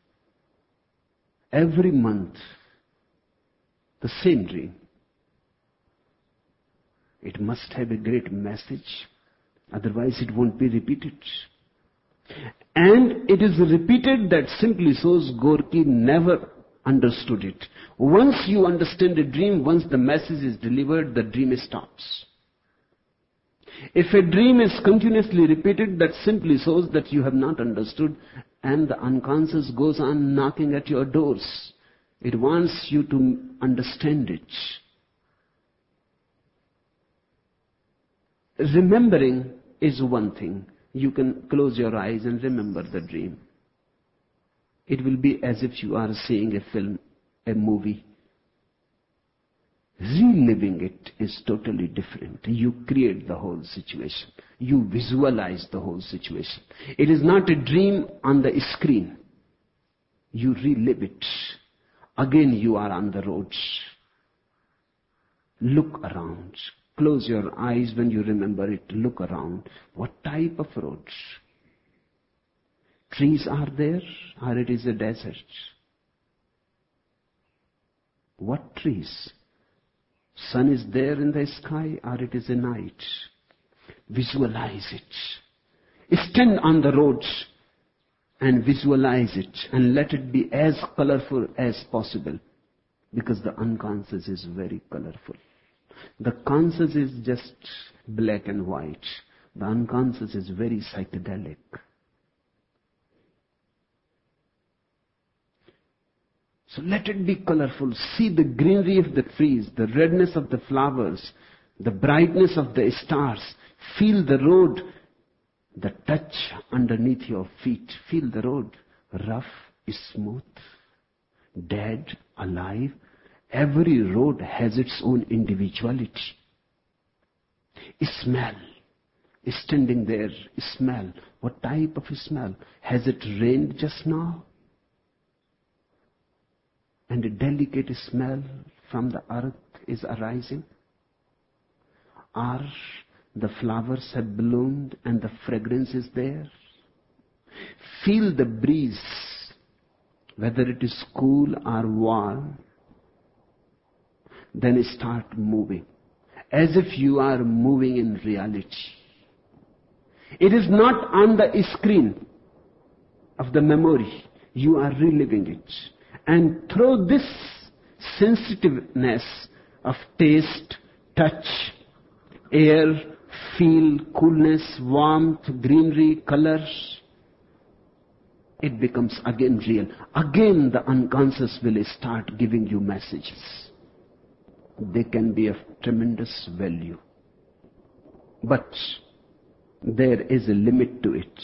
every month, the same dream. It must have a great message, otherwise it won't be repeated. And it is repeated that simply shows Gorky never understood it. Once you understand a dream, once the message is delivered, the dream stops. If a dream is continuously repeated, that simply shows that you have not understood, and the unconscious goes on knocking at your doors. It wants you to understand it. Remembering is one thing. You can close your eyes and remember the dream. It will be as if you are seeing a film, a movie. Reliving it is totally different. You create the whole situation. You visualize the whole situation. It is not a dream on the screen. You relive it. Again you are on the road. Look around. Close your eyes when you remember it. Look around. What type of road? Trees are there, or it is a desert? What trees? Sun is there in the sky, or it is a night? Visualize it. Stand on the road and visualize it, and let it be as colorful as possible, because the unconscious is very colorful. The conscious is just black and white. The unconscious is very psychedelic. So let it be colorful. See the greenery of the trees, the redness of the flowers, the brightness of the stars. Feel the road, the touch underneath your feet. Feel the road, rough, smooth, dead, alive. Every road has its own individuality. Smell. Standing there, smell. What type of smell? Has it rained just now? And a delicate smell from the earth is arising? Or the flowers have bloomed and the fragrance is there? Feel the breeze, whether it is cool or warm. Then start moving, as if you are moving in reality. It is not on the screen of the memory. You are reliving it. And through this sensitiveness of taste, touch, air, feel, coolness, warmth, greenery, colors, it becomes again real. Again the unconscious will start giving you messages. They can be of tremendous value. But there is a limit to it.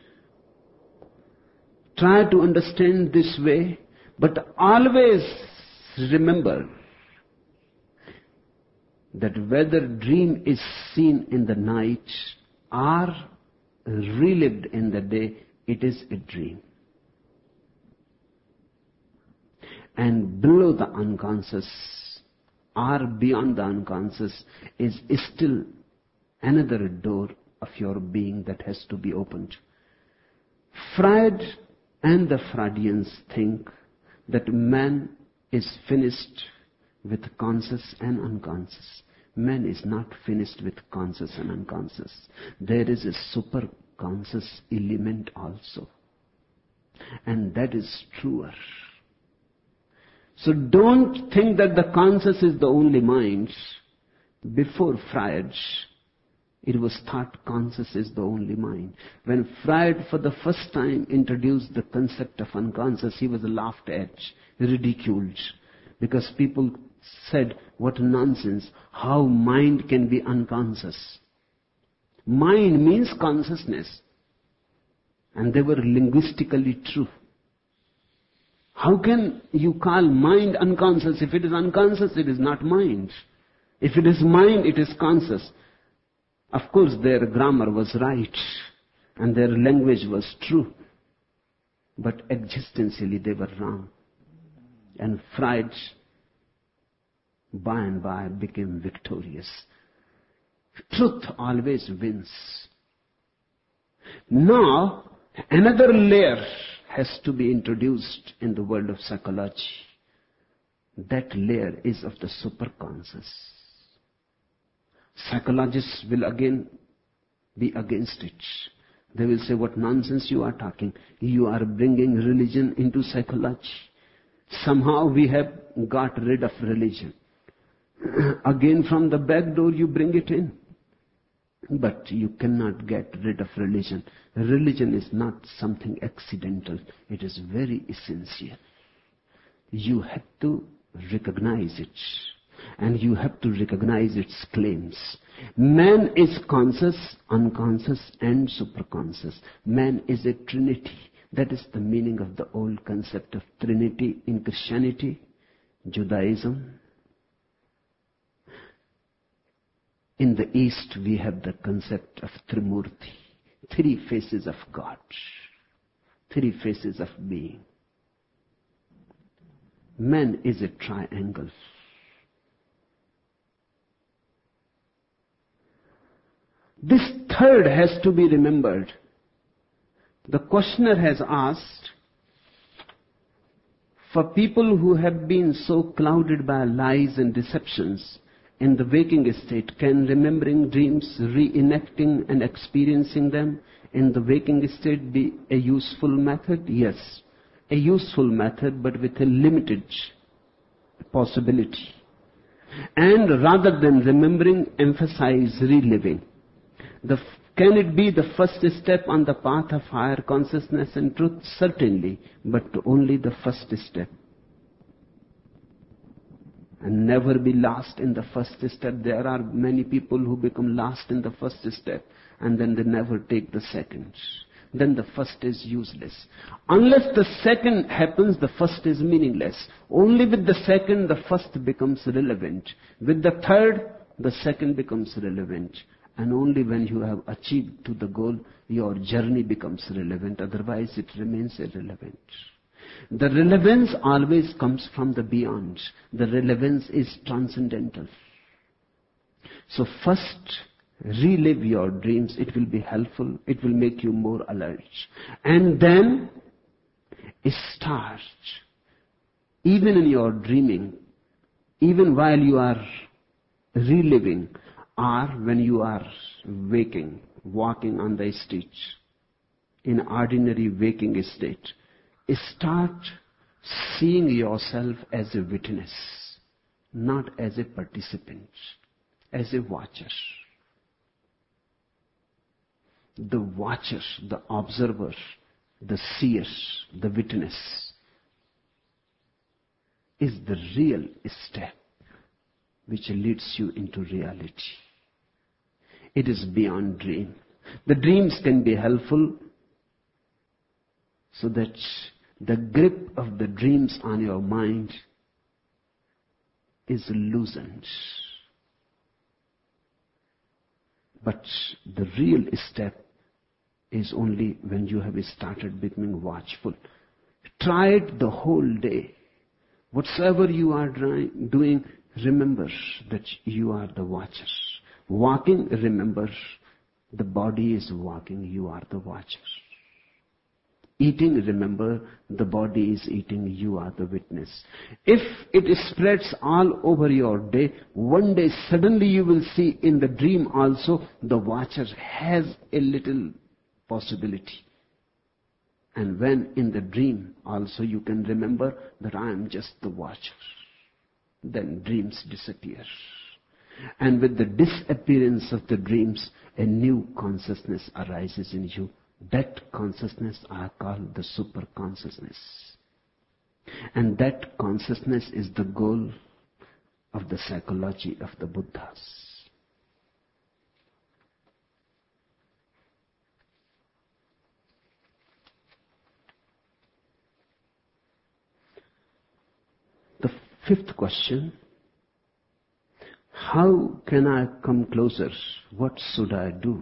Try to understand this way, but always remember that whether dream is seen in the night or relived in the day, it is a dream. And below the unconscious or beyond the unconscious is still another door of your being that has to be opened. Freud and the Freudians think that man is finished with conscious and unconscious. Man is not finished with conscious and unconscious. There is a super-conscious element also. And that is truer. So don't think that the conscious is the only mind. Before Freud, it was thought conscious is the only mind. When Freud for the first time introduced the concept of unconscious, he was laughed at, ridiculed, because people said, what nonsense, how mind can be unconscious. Mind means consciousness. And they were linguistically true. How can you call mind unconscious? If it is unconscious, it is not mind. If it is mind, it is conscious. Of course, their grammar was right, and their language was true. But existentially, they were wrong. And Freud, by and by, became victorious. Truth always wins. Now, another layer has to be introduced in the world of psychology. That layer is of the superconscious. Psychologists will again be against it. They will say, what nonsense you are talking. You are bringing religion into psychology. Somehow we have got rid of religion. Again from the back door you bring it in. But you cannot get rid of religion. Religion is not something accidental. It is very essential. You have to recognize it. And you have to recognize its claims. Man is conscious, unconscious, and superconscious. Man is a trinity. That is the meaning of the old concept of Trinity in Christianity, Judaism. In the East, we have the concept of Trimurti, three faces of God, three faces of being. Man is a triangle. This third has to be remembered. The questioner has asked, for people who have been so clouded by lies and deceptions in the waking state, can remembering dreams, reenacting and experiencing them in the waking state be a useful method? Yes, a useful method, but with a limited possibility. And rather than remembering, emphasize reliving. Can it be the first step on the path of higher consciousness and truth? Certainly, but only the first step. And never be lost in the first step. There are many people who become lost in the first step and then they never take the second. Then the first is useless. Unless the second happens, the first is meaningless. Only with the second, the first becomes relevant. With the third, the second becomes relevant. And only when you have achieved to the goal, your journey becomes relevant. Otherwise, it remains irrelevant. The relevance always comes from the beyond. The relevance is transcendental. So first, relive your dreams. It will be helpful. It will make you more alert. And then, start. Even in your dreaming, even while you are reliving, or when you are waking, walking on the street, in ordinary waking state, start seeing yourself as a witness, not as a participant, as a watcher. The watcher, the observer, the seer, the witness is the real step which leads you into reality. It is beyond dream. The dreams can be helpful so that the grip of the dreams on your mind is loosened. But the real step is only when you have started becoming watchful. Try it the whole day. Whatsoever you are doing, remember that you are the watcher. Walking, remember, the body is walking, you are the watcher. Eating, remember, the body is eating, you are the witness. If it spreads all over your day, one day suddenly you will see in the dream also the watcher has a little possibility. And when in the dream also you can remember that I am just the watcher, then dreams disappear. And with the disappearance of the dreams, a new consciousness arises in you. That consciousness I call the super consciousness. And that consciousness is the goal of the psychology of the Buddhas. The fifth question: how can I come closer? What should I do?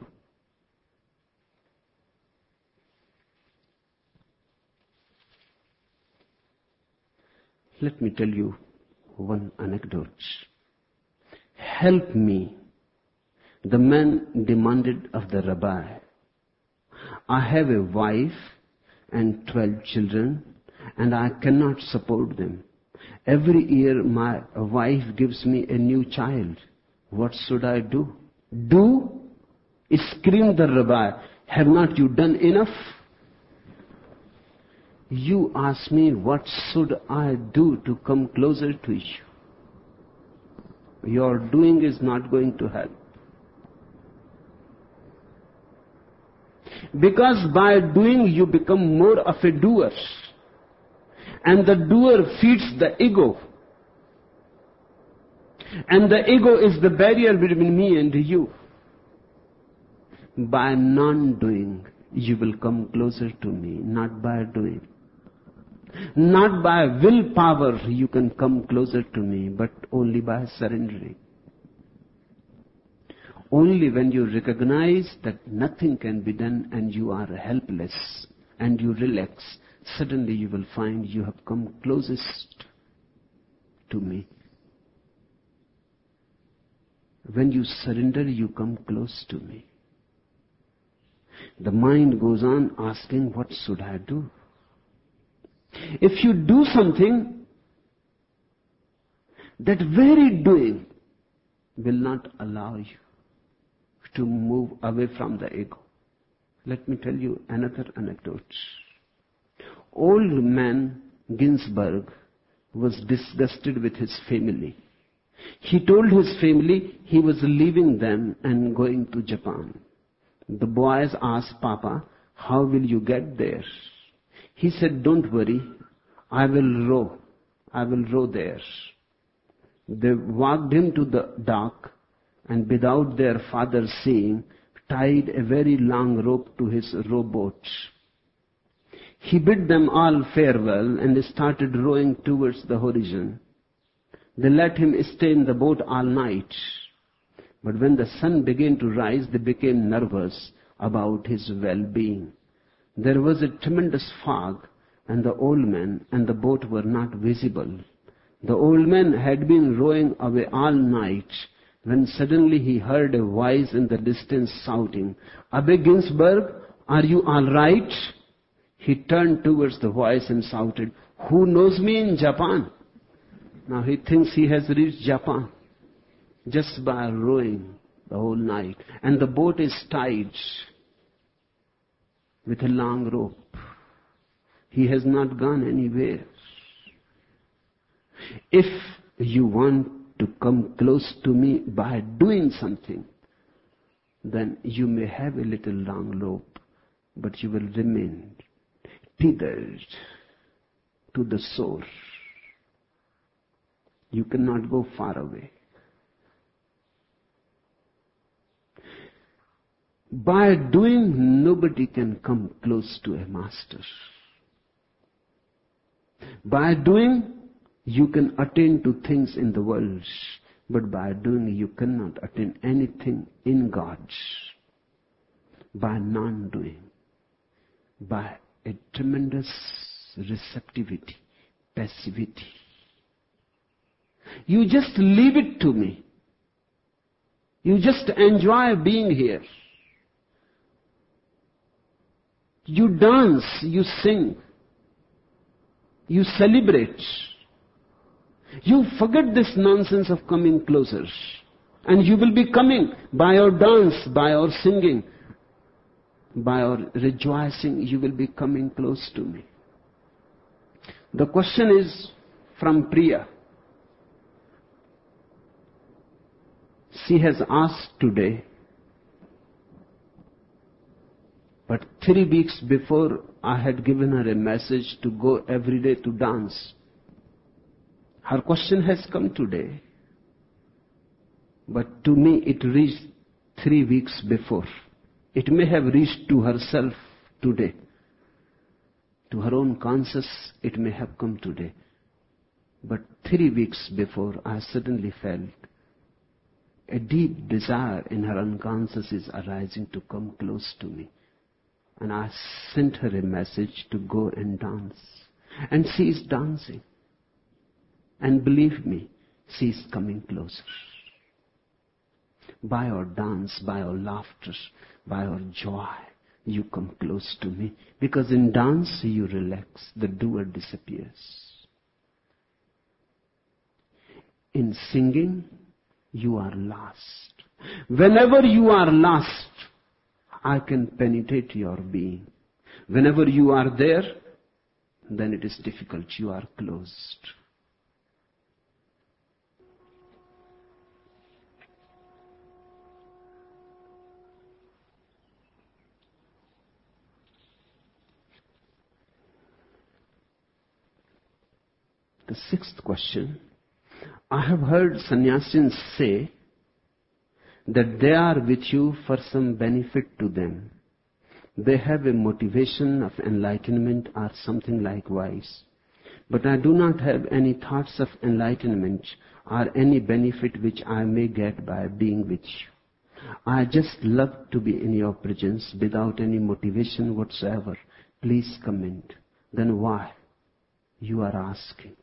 Let me tell you one anecdote. Help me, the man demanded of the rabbi. I have a wife and 12 children, and I cannot support them. Every year my wife gives me a new child. What should I do? Do? Screamed the rabbi. Have not you done enough? You ask me, what should I do to come closer to you? Your doing is not going to help. Because by doing you become more of a doer. And the doer feeds the ego. And the ego is the barrier between me and you. By non-doing, you will come closer to me, not by doing. Not by willpower you can come closer to me, but only by surrendering. Only when you recognize that nothing can be done and you are helpless and you relax, suddenly you will find you have come closest to me. When you surrender, you come close to me. The mind goes on asking, what should I do? If you do something, that very doing will not allow you to move away from the ego. Let me tell you another anecdote. Old man Ginsberg was disgusted with his family. He told his family he was leaving them and going to Japan. The boys asked Papa, how will you get there? He said, don't worry, I will row. I will row there. They walked him to the dock and without their father seeing, tied a very long rope to his rowboat. He bid them all farewell and started rowing towards the horizon. They let him stay in the boat all night. But when the sun began to rise, they became nervous about his well-being. There was a tremendous fog, and the old man and the boat were not visible. The old man had been rowing away all night, when suddenly he heard a voice in the distance shouting, Abbe Ginsberg, are you all right? He turned towards the voice and shouted, who knows me in Japan? Now he thinks he has reached Japan just by rowing the whole night. And the boat is tied with a long rope. He has not gone anywhere. If you want to come close to me by doing something, then you may have a little long rope, but you will remain tethered to the shore. You cannot go far away. By doing, nobody can come close to a master. By doing, you can attain to things in the world, but by doing, you cannot attain anything in God. By non-doing, by a tremendous receptivity, passivity. You just leave it to me. You just enjoy being here. You dance, you sing, you celebrate. You forget this nonsense of coming closer. And you will be coming by your dance, by your singing. By our rejoicing, you will be coming close to me. The question is from Priya. She has asked today, but 3 weeks before I had given her a message to go every day to dance. Her question has come today, but to me it reached 3 weeks before. It may have reached to herself today. To her own conscience, it may have come today. But 3 weeks before, I suddenly felt a deep desire in her unconscious is arising to come close to me. And I sent her a message to go and dance. And she is dancing. And believe me, she is coming closer. By our dance, by our laughter, by our joy, you come close to me. Because in dance you relax, the doer disappears. In singing, you are lost. Whenever you are lost, I can penetrate your being. Whenever you are there, then it is difficult. You are closed. The 6th question. I have heard sannyasins say that they are with you for some benefit to them. They have a motivation of enlightenment or something likewise. But I do not have any thoughts of enlightenment or any benefit which I may get by being with you. I just love to be in your presence without any motivation whatsoever. Please comment. Then why? You are asking.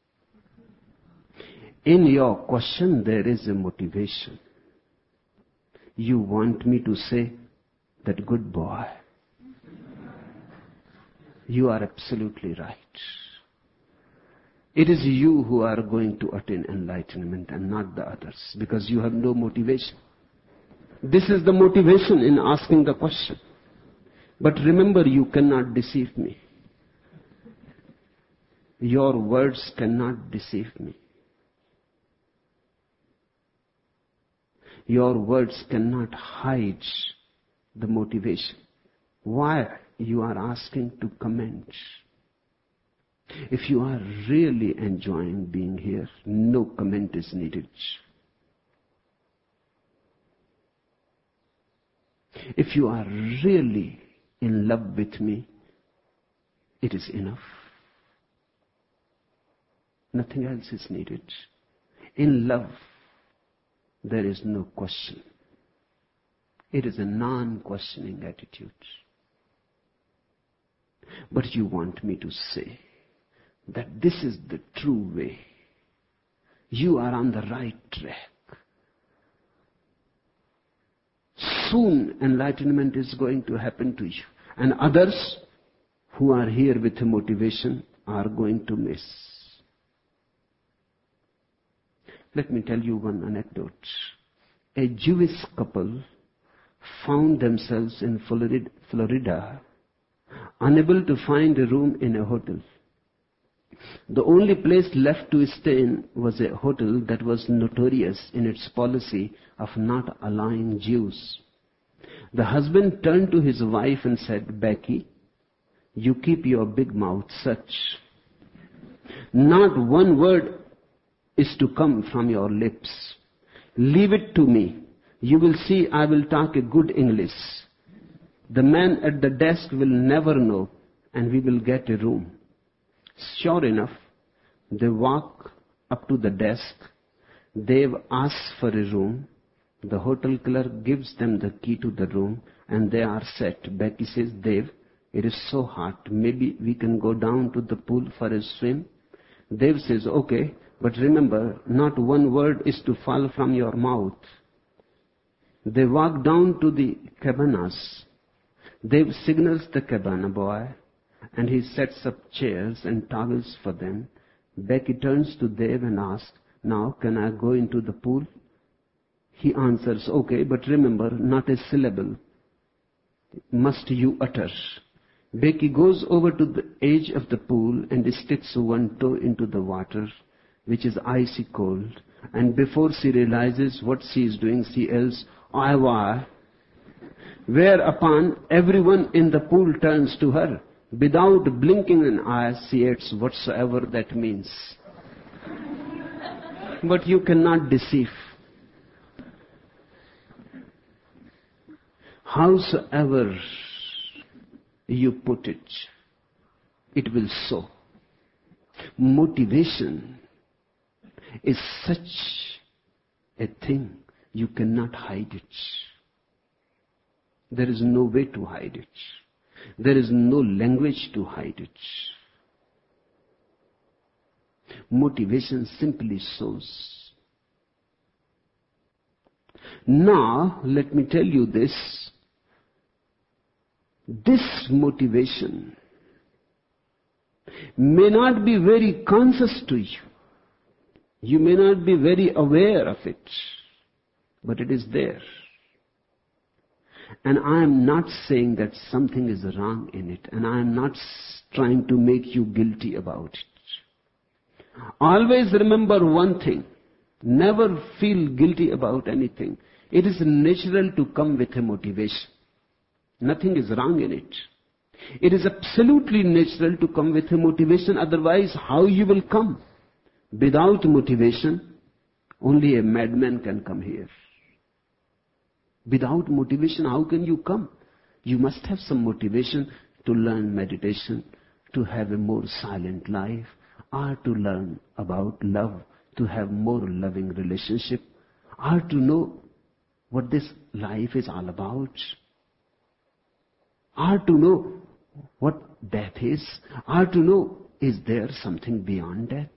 In your question, there is a motivation. You want me to say that good boy. You are absolutely right. It is you who are going to attain enlightenment and not the others, because you have no motivation. This is the motivation in asking the question. But remember, you cannot deceive me. Your words cannot deceive me. Your words cannot hide the motivation. Why you are asking to comment? If you are really enjoying being here, no comment is needed. If you are really in love with me, it is enough. Nothing else is needed. In love, there is no question. It is a non-questioning attitude. But you want me to say that this is the true way. You are on the right track. Soon enlightenment is going to happen to you. And others who are here with a motivation are going to miss. Let me tell you one anecdote. A Jewish couple found themselves in Florida, unable to find a room in a hotel. The only place left to stay in was a hotel that was notorious in its policy of not allowing Jews. The husband turned to his wife and said, "Becky, you keep your big mouth shut. Not one word is to come from your lips. Leave it to me. You will see I will talk a good English. The man at the desk will never know, and we will get a room." Sure enough, they walk up to the desk. Dave asks for a room. The hotel clerk gives them the key to the room, and they are set. Becky says, "Dave, it is so hot. Maybe we can go down to the pool for a swim." Dave says, "Okay, but remember, not one word is to fall from your mouth." They walk down to the cabanas. Dave signals the cabana boy, and he sets up chairs and towels for them. Becky turns to Dave and asks, "Now, can I go into the pool?" He answers, "Okay, but remember, not a syllable." must you utter? Becky goes over to the edge of the pool and sticks one toe into the water, which is icy cold. And before she realizes what she is doing, she yells, "I were." Whereupon everyone in the pool turns to her. Without blinking an eye, she adds whatsoever that means. But you cannot deceive. Howsoever you put it, it will so. Motivation is such a thing, you cannot hide it. There is no way to hide it. There is no language to hide it. Motivation simply shows. Now, let me tell you this. This motivation may not be very conscious to you. You may not be very aware of it, but it is there. And I am not saying that something is wrong in it, and I am not trying to make you guilty about it. Always remember one thing. Never feel guilty about anything. It is natural to come with a motivation. Nothing is wrong in it. It is absolutely natural to come with a motivation. Otherwise, how you will come? Without motivation, only a madman can come here. Without motivation, how can you come? You must have some motivation to learn meditation, to have a more silent life, or to learn about love, to have more loving relationship, or to know what this life is all about, or to know what death is, or to know, is there something beyond death?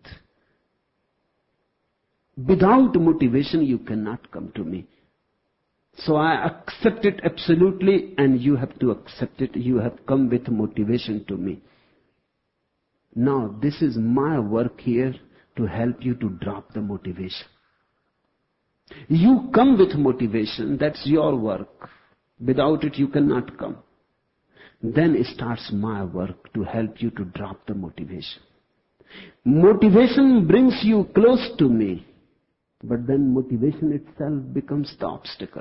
Without motivation, you cannot come to me. So I accept it absolutely, and you have to accept it. You have come with motivation to me. Now, this is my work here to help you to drop the motivation. You come with motivation, that's your work. Without it, you cannot come. Then starts my work to help you to drop the motivation. Motivation brings you close to me, but then motivation itself becomes the obstacle.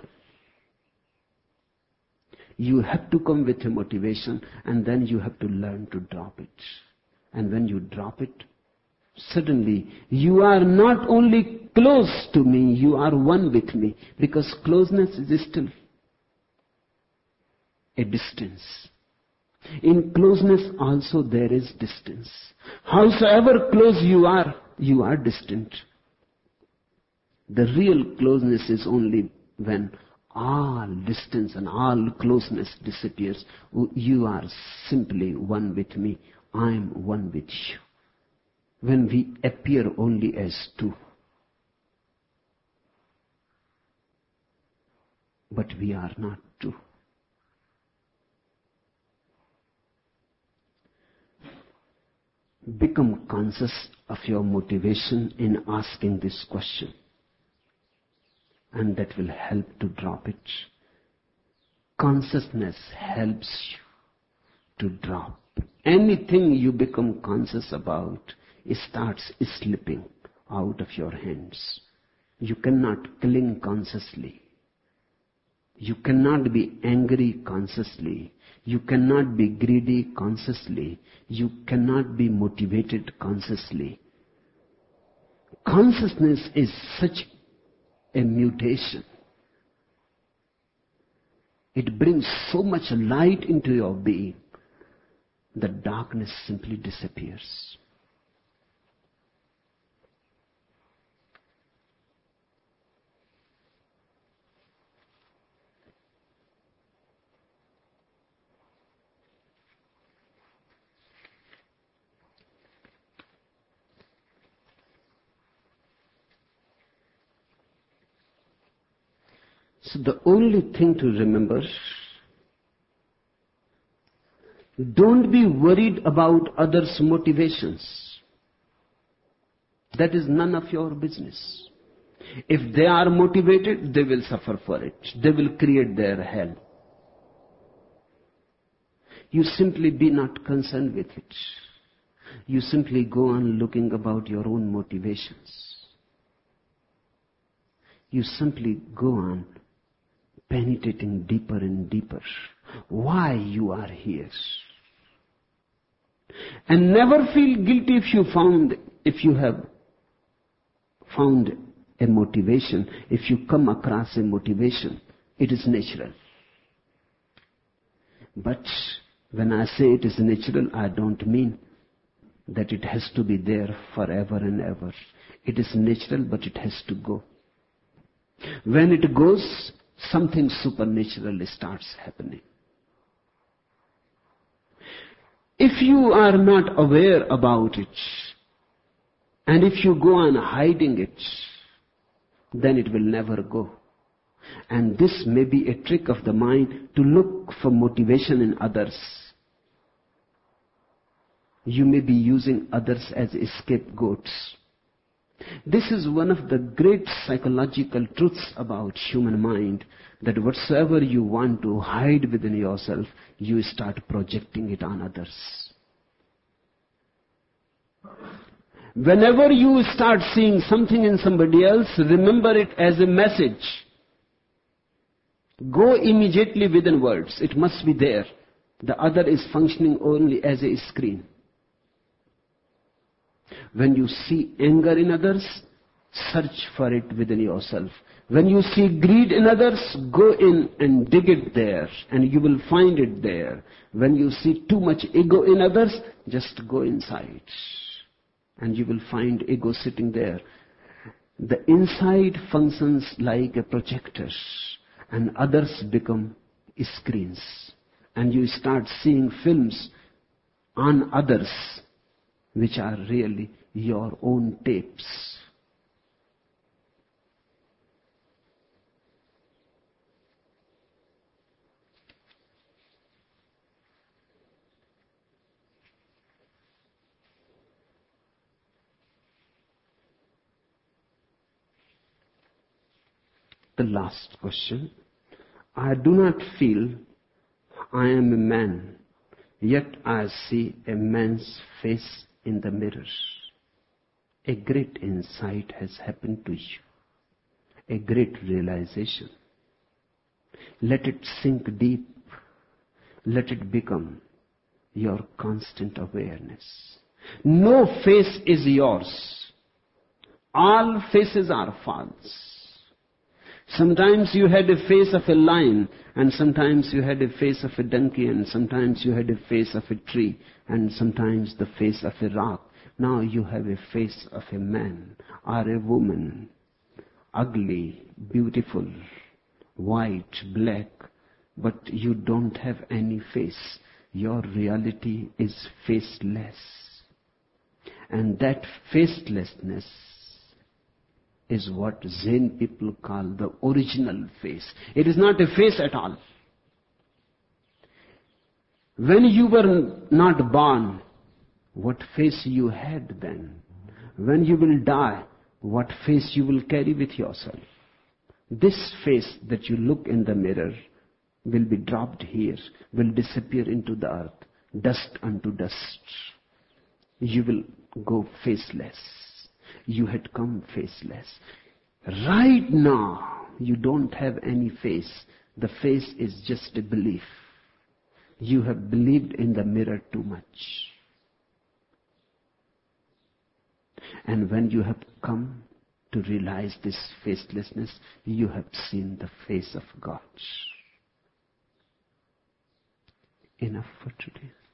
You have to come with a motivation, and then you have to learn to drop it. And when you drop it, suddenly you are not only close to me, you are one with me, because closeness is still a distance. In closeness also there is distance. Howsoever close you are distant. The real closeness is only when all distance and all closeness disappears. You are simply one with me. I am one with you. When we appear only as two. But we are not two. Become conscious of your motivation in asking this question. And that will help to drop it. Consciousness helps you to drop. Anything you become conscious about, it starts slipping out of your hands. You cannot cling consciously. You cannot be angry consciously. You cannot be greedy consciously. You cannot be motivated consciously. Consciousness is such a mutation. It brings so much light into your being that darkness simply disappears. So the only thing to remember, don't be worried about others' motivations. That is none of your business. If they are motivated, they will suffer for it. They will create their hell. You simply be not concerned with it. You simply go on looking about your own motivations. You simply go on penetrating deeper and deeper why you are here. And never feel guilty if you have found a motivation, if you come across a motivation. It is natural. But when I say it is natural, I don't mean that it has to be there forever and ever. It is natural, but it has to go. When it goes, something supernatural starts happening. If you are not aware about it, and if you go on hiding it, then it will never go. And this may be a trick of the mind to look for motivation in others. You may be using others as scapegoats. This is one of the great psychological truths about human mind, that whatsoever you want to hide within yourself, you start projecting it on others. Whenever you start seeing something in somebody else, remember it as a message. Go immediately within words. It must be there. The other is functioning only as a screen. When you see anger in others, search for it within yourself. When you see greed in others, go in and dig it there, and you will find it there. When you see too much ego in others, just go inside, and you will find ego sitting there. The inside functions like a projector, and others become screens. And you start seeing films on others, which are really your own tapes. The last question. I do not feel I am a man, yet I see a man's face in the mirror. A great insight has happened to you. A great realization. Let it sink deep. Let it become your constant awareness. No face is yours. All faces are false. Sometimes you had a face of a lion, and sometimes you had a face of a donkey, and sometimes you had a face of a tree, and sometimes the face of a rock. Now you have a face of a man or a woman, ugly, beautiful, white, black, but you don't have any face. Your reality is faceless. And that facelessness is what Zen people call the original face. It is not a face at all. When you were not born, what face you had then? When you will die, what face you will carry with yourself? This face that you look in the mirror will be dropped here, will disappear into the earth, dust unto dust. You will go faceless. You had come faceless. Right now, you don't have any face. The face is just a belief. You have believed in the mirror too much. And when you have come to realize this facelessness, you have seen the face of God. Enough for today.